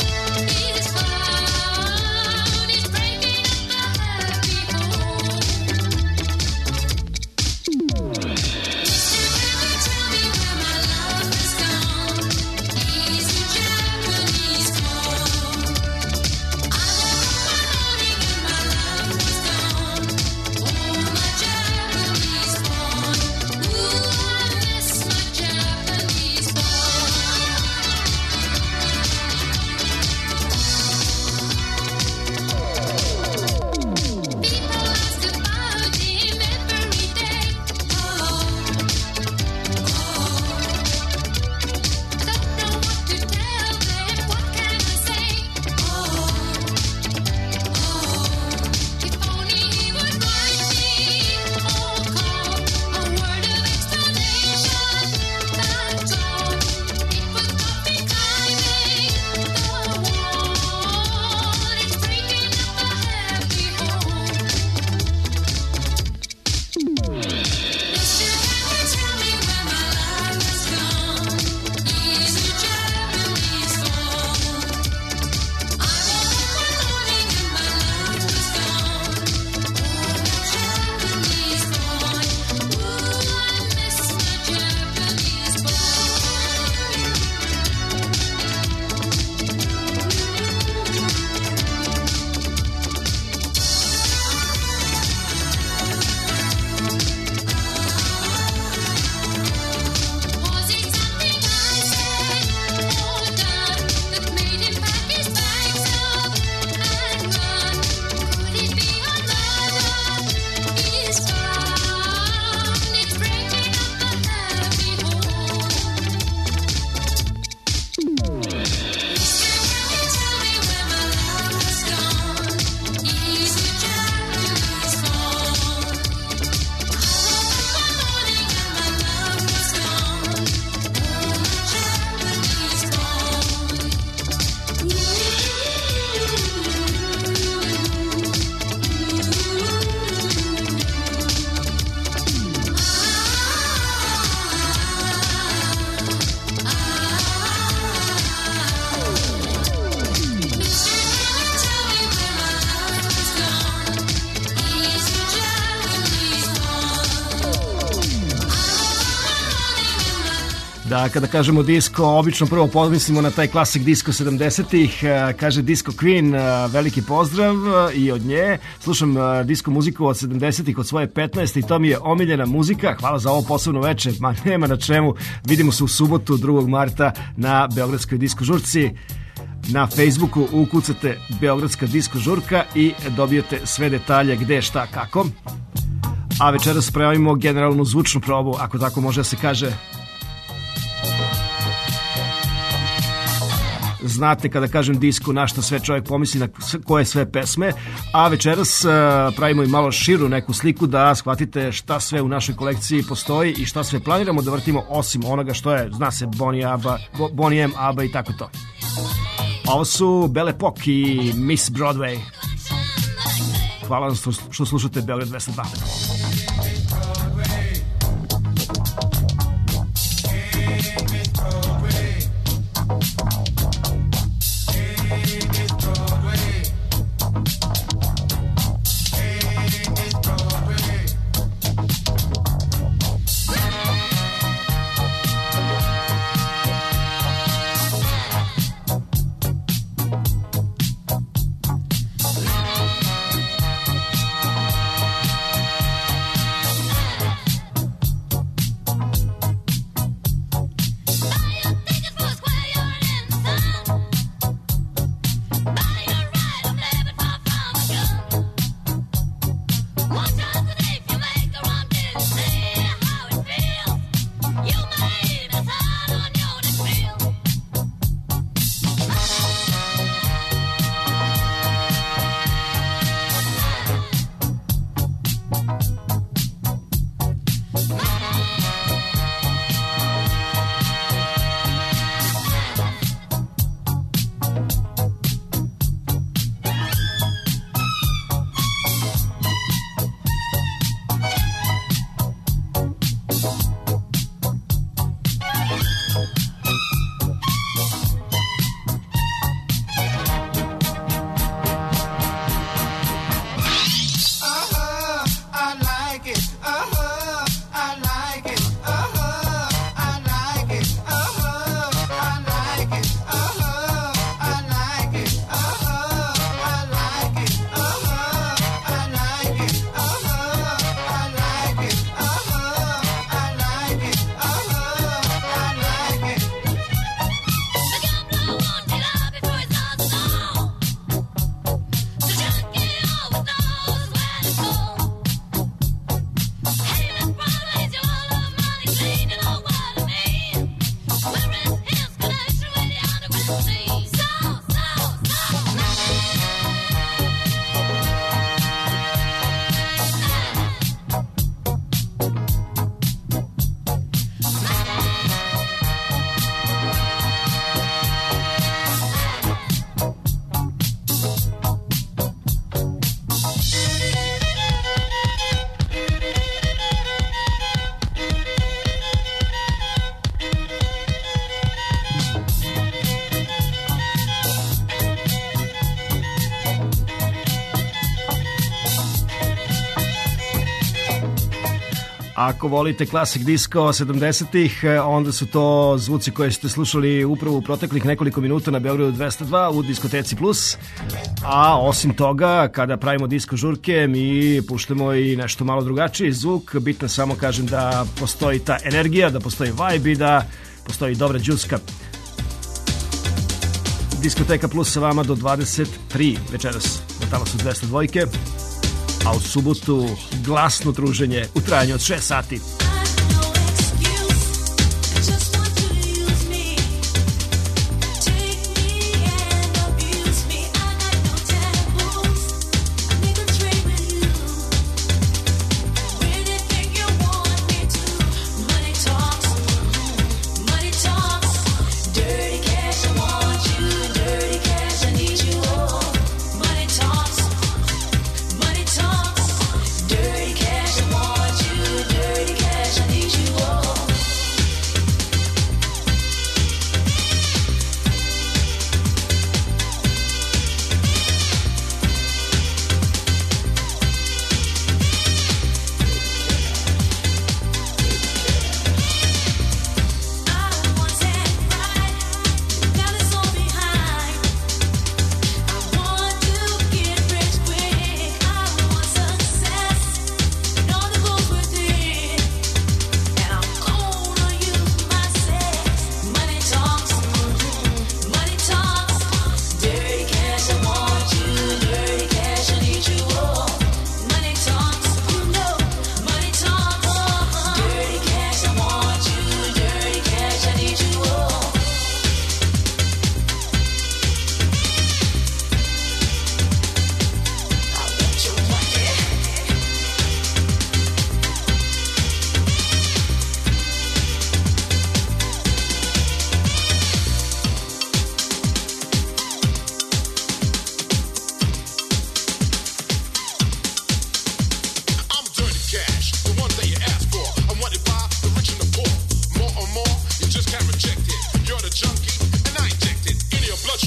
Breaking up the happy home. Da, kada kažemo disco, obično prvo pomislimo na taj klasik disco sedamdesetih, kaže Disco Queen, veliki pozdrav i od nje. Slušam disco muziku od sedamdesetih od svoje petnaeste i to mi je omiljena muzika. Hvala za ovo posebno veče, ma nema na čemu. Vidimo se u subotu drugog marta na Beogradskoj disko žurci. Na Facebooku ukucate Beogradska disko žurka i dobijete sve detalje gde, šta, kako. A večeras pravimo generalnu zvučnu probu, ako tako može da se kaže. Znate kada kažem disko na što sve čovjek pomisli, na koje sve pesme, a večeras uh, pravimo i malo širu neku sliku da shvatite šta sve u našoj kolekciji postoji i šta sve planiramo da vrtimo osim onoga što je, zna se, Bonnie, Abba, Bonnie M, Abba i tako to. Ovo su Belle Époque i Miss Broadway. Hvala vam što slušate Beograd dvesta dva. Ako volite klasik disko sedamdesetih, onda su to zvuci koje ste slušali upravo u proteklih nekoliko minuta na Beogradu dvesta dva u diskoteci Plus. A osim toga, kada pravimo disko žurke, mi puštamo i nešto malo drugačiji zvuk. Bitno samo kažem da postoji ta energija, da postoji vibe i da postoji dobra džuska. Diskoteka Plus sa vama do dvadeset tri večeras. Tamo su dvesta dva, a u subotu glasno druženje u trajanju od šest sati. Dirty cash, I want you. Dirty cash.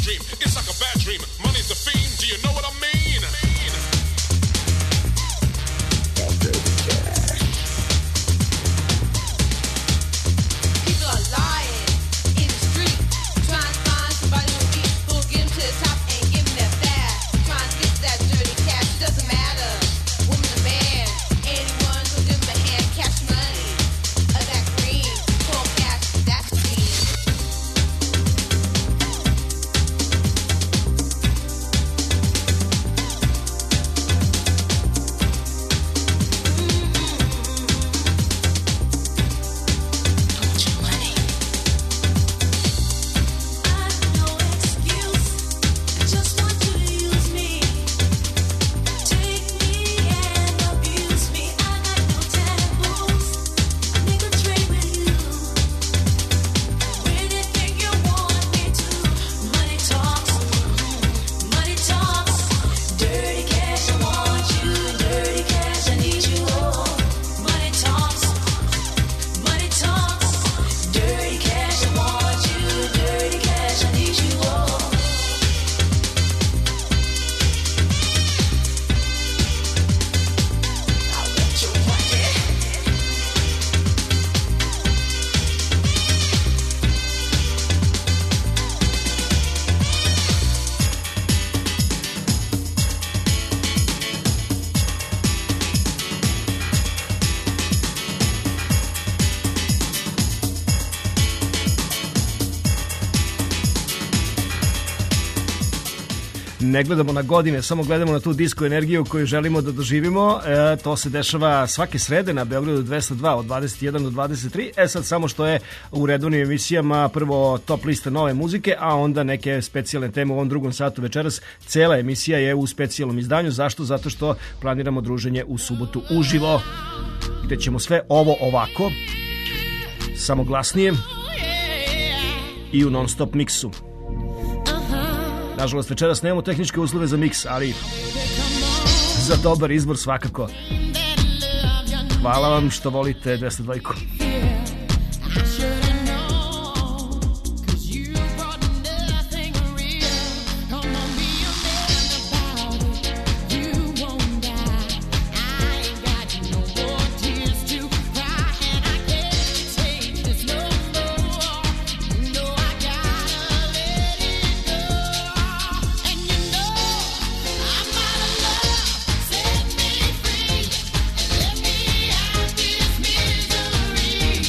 dream. It's like a bad dream. Money's the fiend. Do you know what I mean? People are lying in the street, trying to find somebody who beat, who'll get 'em to the top and give 'em that fast. Trying to get to that dirty cash, it doesn't matter. Woman or man, anyone who'll give 'em a hand, cash money, or that green, full cash, that's green. Ne gledamo na godine, samo gledamo na tu disco energiju koju želimo da doživimo. E, to se dešava svake srede na Beogradu dvesta dva od dvadeset jedan do dvadeset tri. E sad samo što je u redovnim emisijama prvo top lista nove muzike, a onda neke specijalne teme u ovom drugom satu večeras. Cela emisija je u specijalnom izdanju. Zašto? Zato što planiramo druženje u subotu uživo, gde ćemo sve ovo ovako, samo glasnije i u non-stop miksu. Nažalost, večeras nemamo tehničke uslove za miks, ali za dobar izbor svakako. Hvala vam što volite dvesta dva. Misery.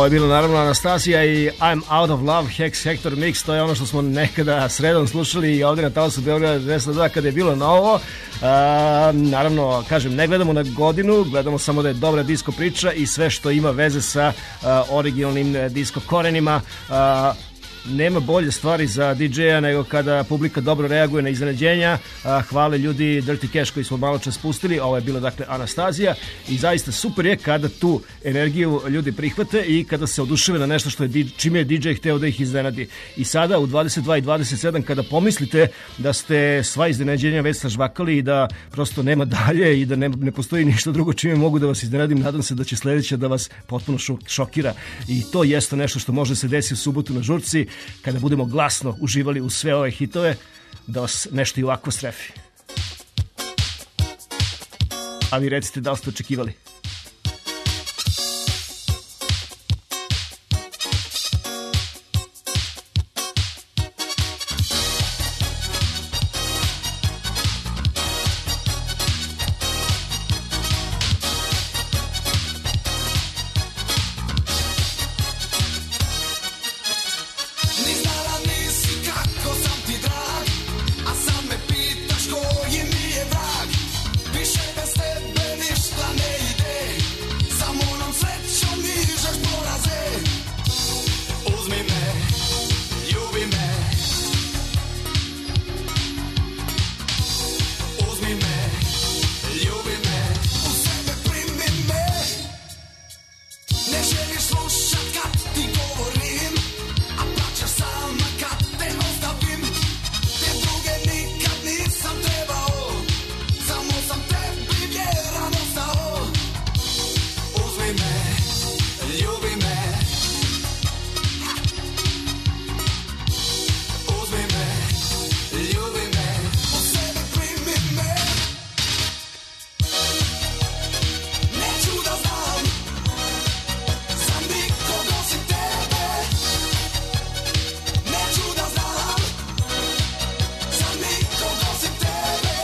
Ovo je bilo naravno Anastasija i I'm Out of Love, Hex Hector Mix. To je ono što smo nekada sredom slušali i ovdje na Talasu Beograda dvesta dva kada je bilo novo. A, naravno, kažem, ne gledamo na godinu, gledamo samo da je dobra disko priča i sve što ima veze sa a, originalnim disko korenima. A, Nema bolje stvari za di džeja nego kada publika dobro reaguje na iznenađenja. Hvale ljudi Dirty Cash koji smo malo čas pustili. Ovo je bilo dakle Anastazija i zaista super je kada tu energiju ljudi prihvate i kada se oduševe na nešto što je čime je di džej hteo da ih iznenadi. I sada u dvadeset dva i dvadeset sedam kada pomislite da ste sva iznenađenja već sažvakali i da prosto nema dalje i da ne, ne postoji ništa drugo čime mogu da vas iznenadim, nadam se da će sledeća da vas potpuno šokira. I to jeste nešto što može se desiti u subotu na žurci, kada budemo glasno uživali u sve ove hitove, da vas nešto i ovako strefi. A vi recite da li ste očekivali. Ni znala nisi kako sam ti drag, a sad me pitaš koji mi je vrag. Više bez tebe ništa ne ide, samo nam srećom nižeš poraze. Uzmi me, ljubi me, uzmi me, ljubi me, u sebe primi me. Ne želiš slušat kad ti govorim, a plaćaš sama kad te ostavim. Te druge nikad nisam trebao, samo sam tebi vjeran ostao. Uzmi me, ljubi me, uzmi me, ljubi me, u sebe primi me. Neću da znam za nikog osim tebe. Neću da znam za nikog osim tebe.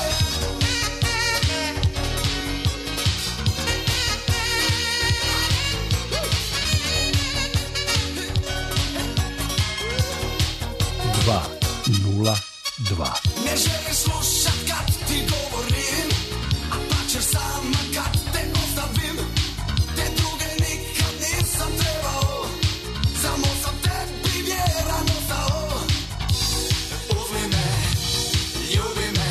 dva nula dva. Ne želiš slušat kad ti govorim, a plaćaš sama kad te ostavim. Te druge nikad nisam trebao, samo sam tebi vjeran ostao. Uzmi me, ljubi me,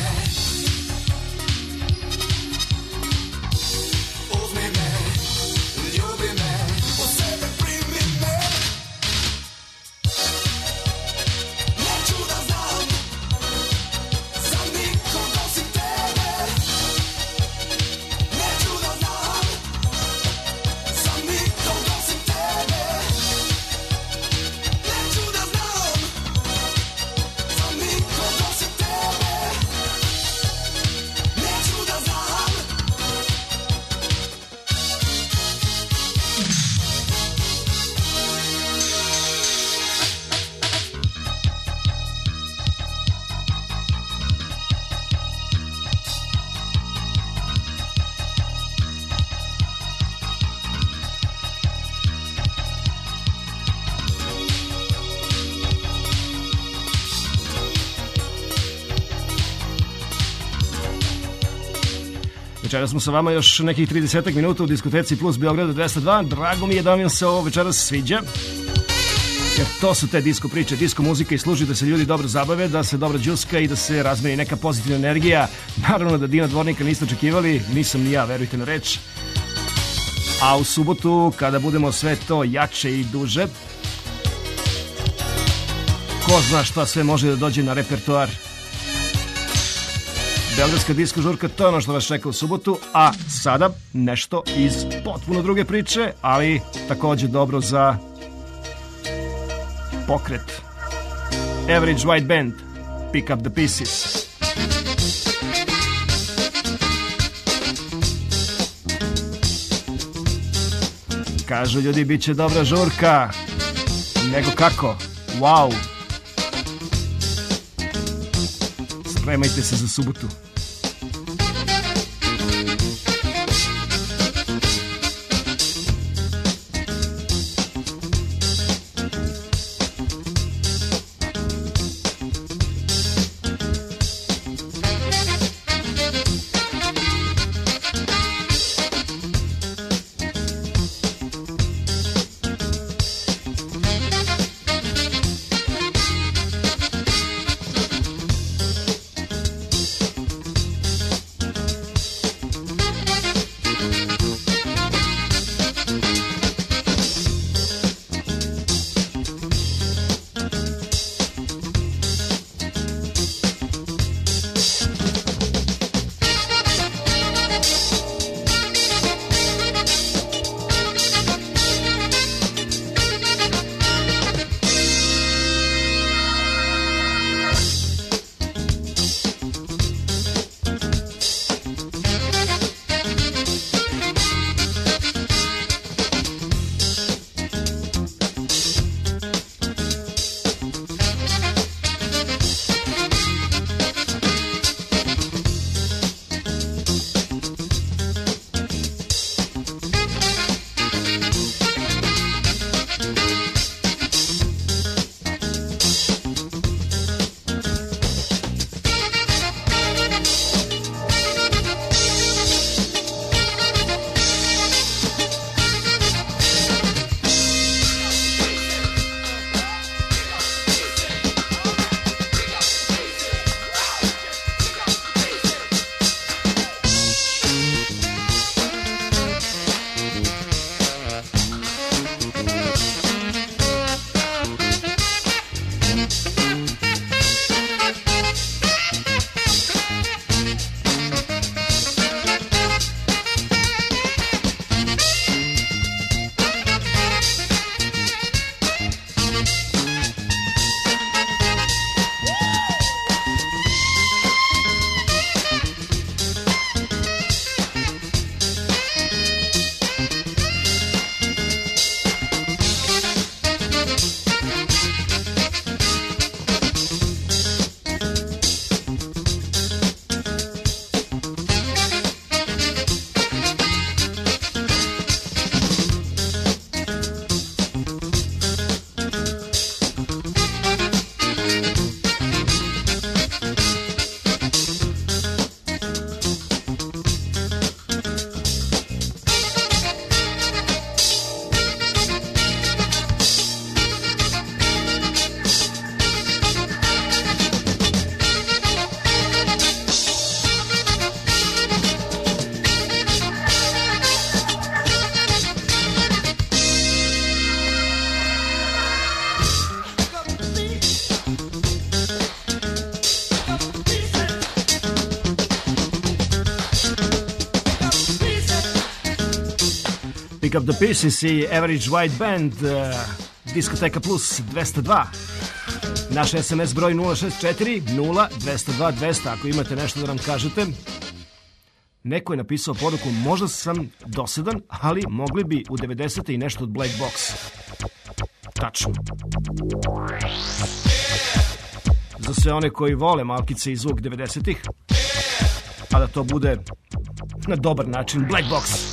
uzmi me, ljubi me, u sebe primi me. Neću da znam za nikog osim tebe. Neću da znam za nikog osim tebe. Neću da znam za nikog osim tebe. Neću da znam. Večeras smo sa vama još nekih trideset minuta u diskoteci Plus Beograda dvesta dva. Drago mi je da vam se ovo večeras sviđa, jer to su te disko priče, disko muzika i služi da se ljudi dobro zabave, da se dobro džuska i da se razmeni neka pozitivna energija. Naravno da Dina Dvornika niste očekivali, nisam ni ja, verujte na reč. A u subotu, kada budemo sve to jače i duže, ko zna šta sve može da dođe na repertoar. Beogradska disko žurka, to je ono što vas čeka u subotu, a sada nešto iz potpuno druge priče, ali takođe dobro za pokret. Average White Band, Pick Up The Pieces. Kažu ljudi, bit će dobra žurka. Nego kako? Wow! Spremajte se za subotu. Pick Up The Pieces i Average White Band, uh, Diskoteka Plus dvesta dva. Naš es em es broj nula šest četiri nula dvesta dva dvesta. Ako imate nešto da nam kažete. Neko je napisao poruku, možda sam dosadan, ali mogli bi u devedesete i nešto od Black Box. Tačno. Za sve one koji vole malkice i zvuk devedesetih, a da to bude na dobar način Black Box.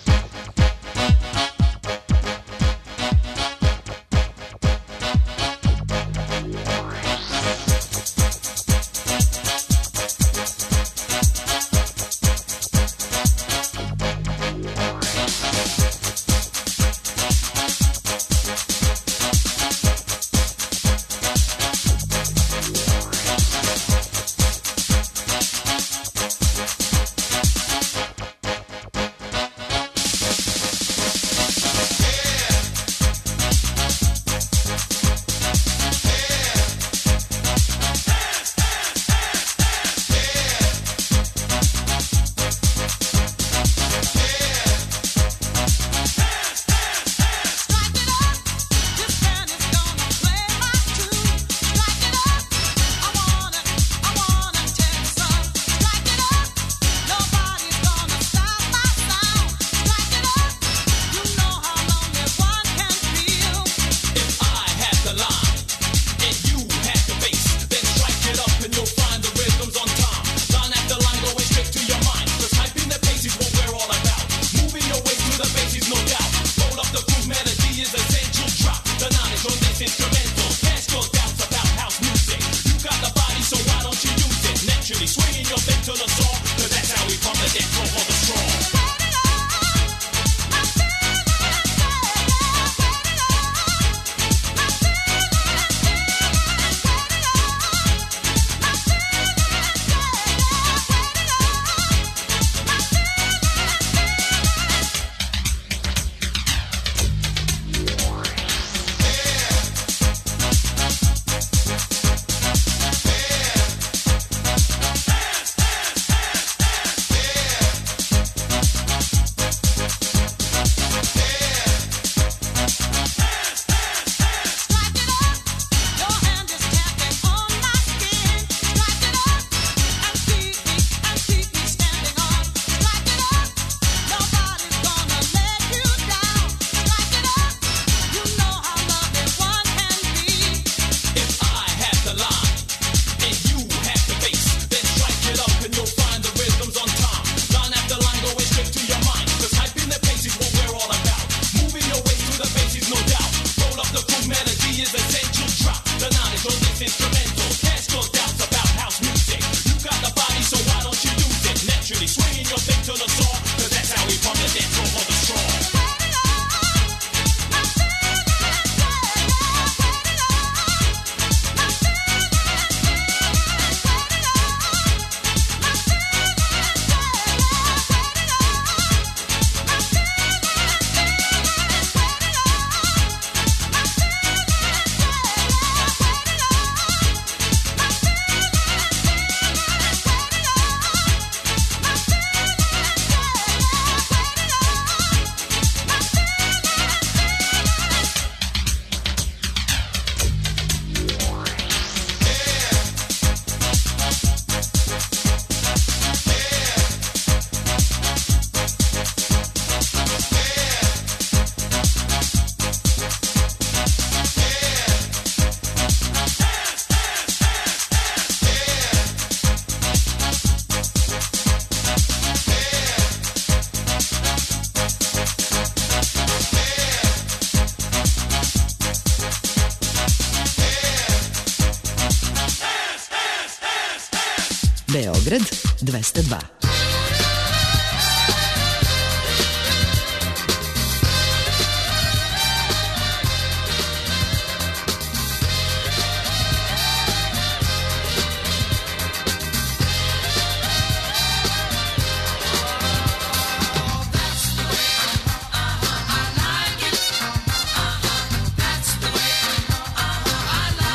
Beograd dvesta dva.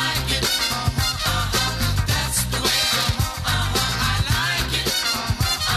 I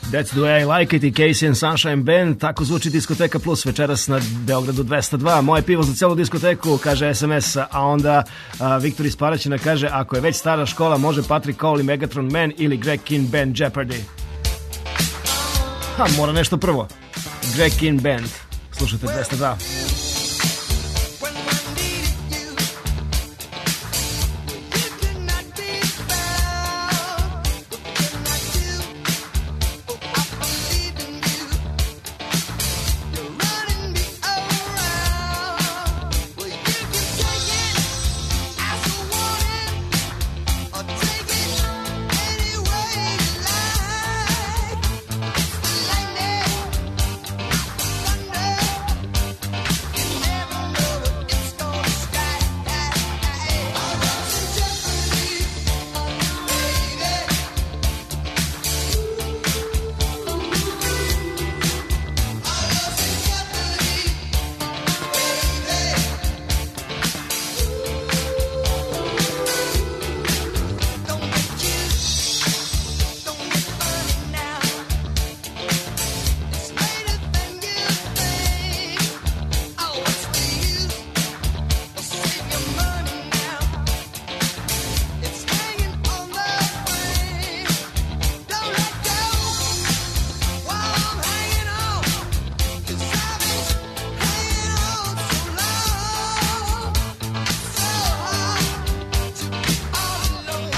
That's the way I like it i Casey and Sunshine Band. Tako zvuči Diskoteka Plus večeras na Beogradu dvesta dva. Moje pivo za celu diskoteku, kaže es em es, a onda a, Viktor iz Paraćina kaže ako je već stara škola može Patrick Cole i Megatron Man ili Greg Kihn Band Jeopardy. Ha, mora nešto prvo. Greg Kihn Band. Slušajte dvesta dva. When I needed you, you could not be found. What can I do? Oh, I believe in you. You're running me around. Well, you can take it as a warning, or take it any way you like. It's the lightning, thunder. You never know what it's gonna strike. Our love's in jeopardy, baby. Our love's in jeopardy, baby. Don't get cute, don't get funny now. It's later than you think. Oh, what's the use? Well, save your money now. It's hanging on the frame. Don't let go while I'm hanging on. 'Cause I've been hanging on so long. So hard to be all alone.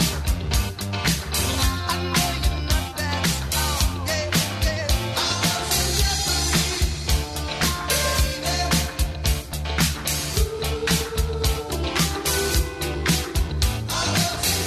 I know you're not that strong, yeah, yeah. Our love's in jeopardy, baby. Our love's in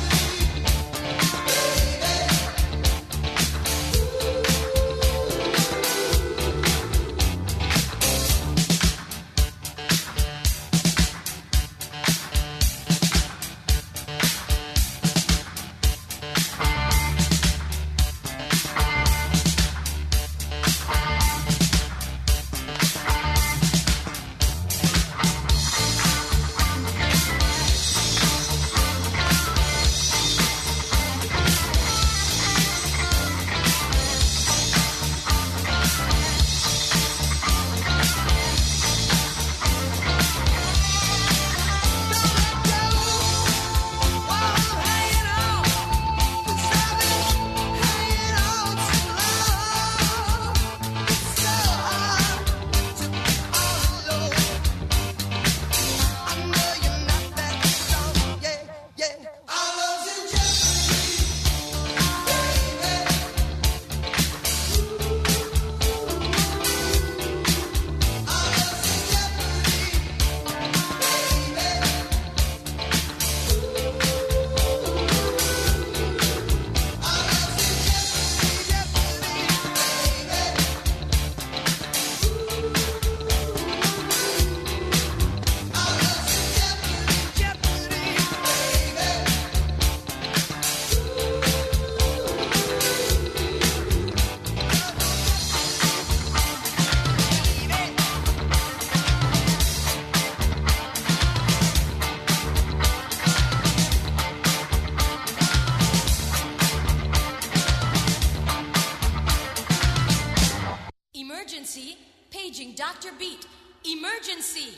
Emergency, paging Doctor Beat. Emergency.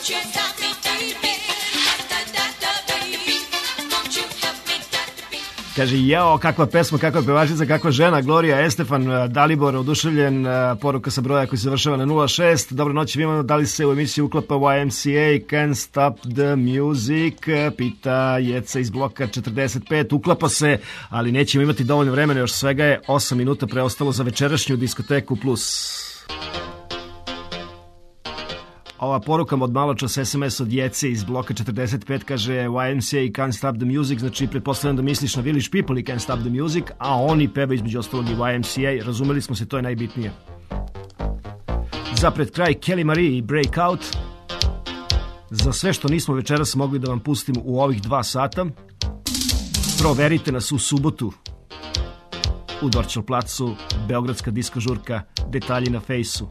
Won't you help me, Doctor B? Doctor, Doctor B. Won't you help me, Doctor B? Kaže, jeo, kakva pesma, kakva pevačica, kakva žena, Gloria Estefan, Dalibor, oduševljen, poruka sa broja koji se završava na nula šest. Dobro noć svima, da li se u emisiji uklapa Y M C A, Can't Stop the Music, pita Jeca iz bloka četrdeset pet, uklapa se, ali nećemo imati dovoljno vremena, još svega je osam minuta preostalo za večerašnju diskoteku plus. Ova poruka od malo čas S M S od Jece iz bloka četrdeset pet kaže Y M C A i Can't Stop the Music, znači pretpostavljam da misliš na Village People i Can't Stop the Music, a oni peva između ostalog i Y M C A, razumeli smo se, to je najbitnije. Za pred kraj Kelly Marie i Breakout. Za sve što nismo večeras mogli da vam pustimo u ovih dva sata, proverite nas u subotu u Dorćol placu, Beogradska disko žurka, detalji na fejsu.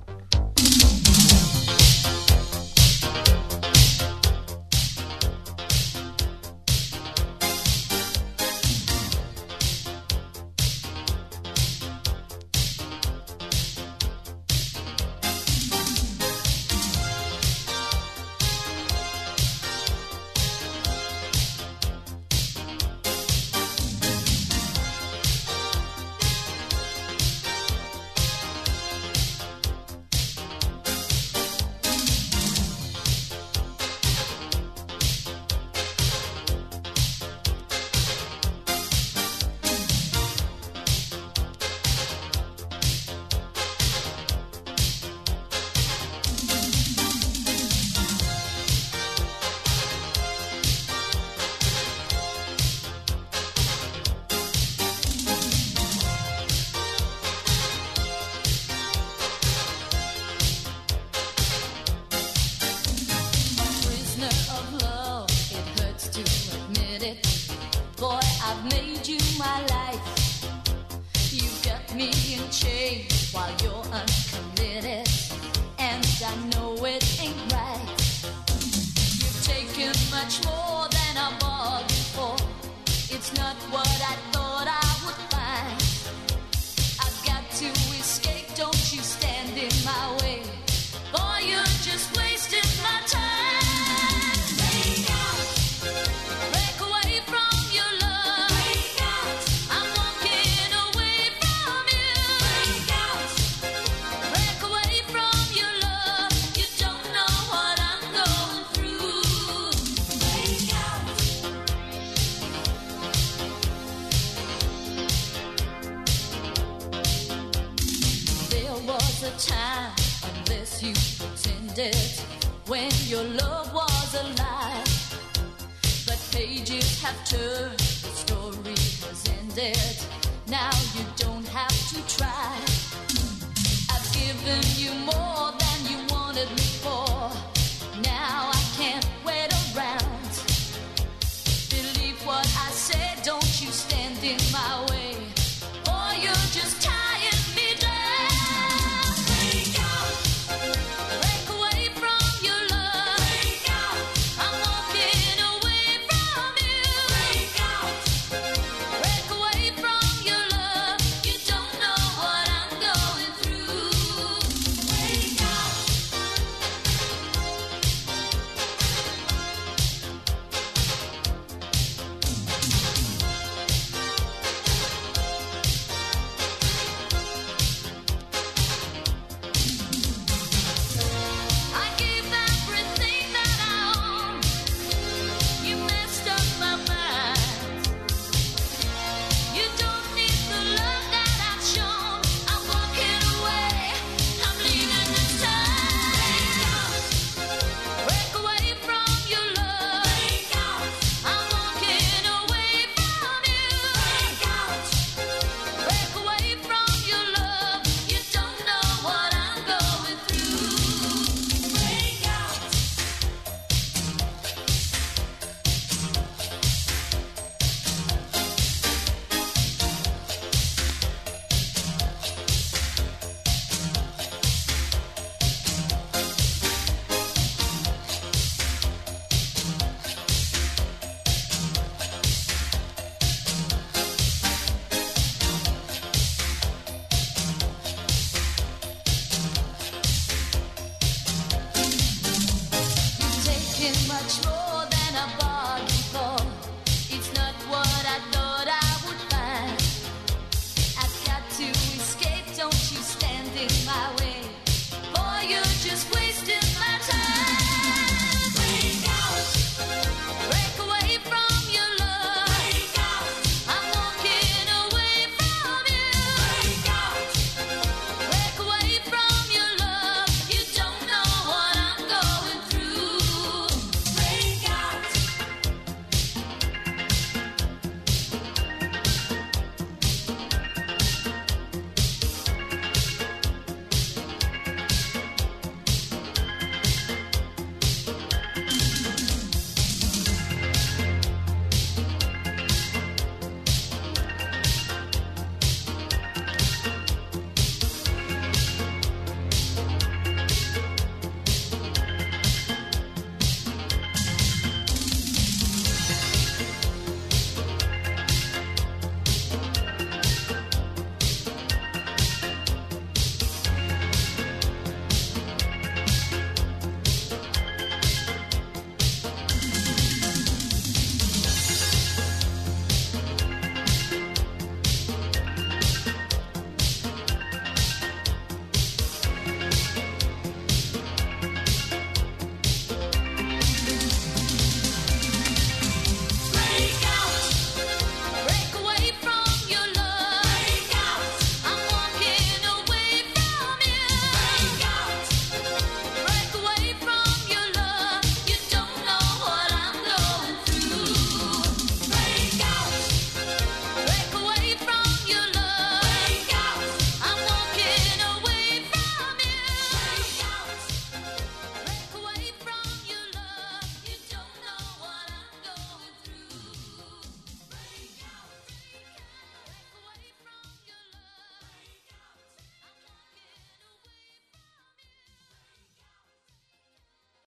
and much more.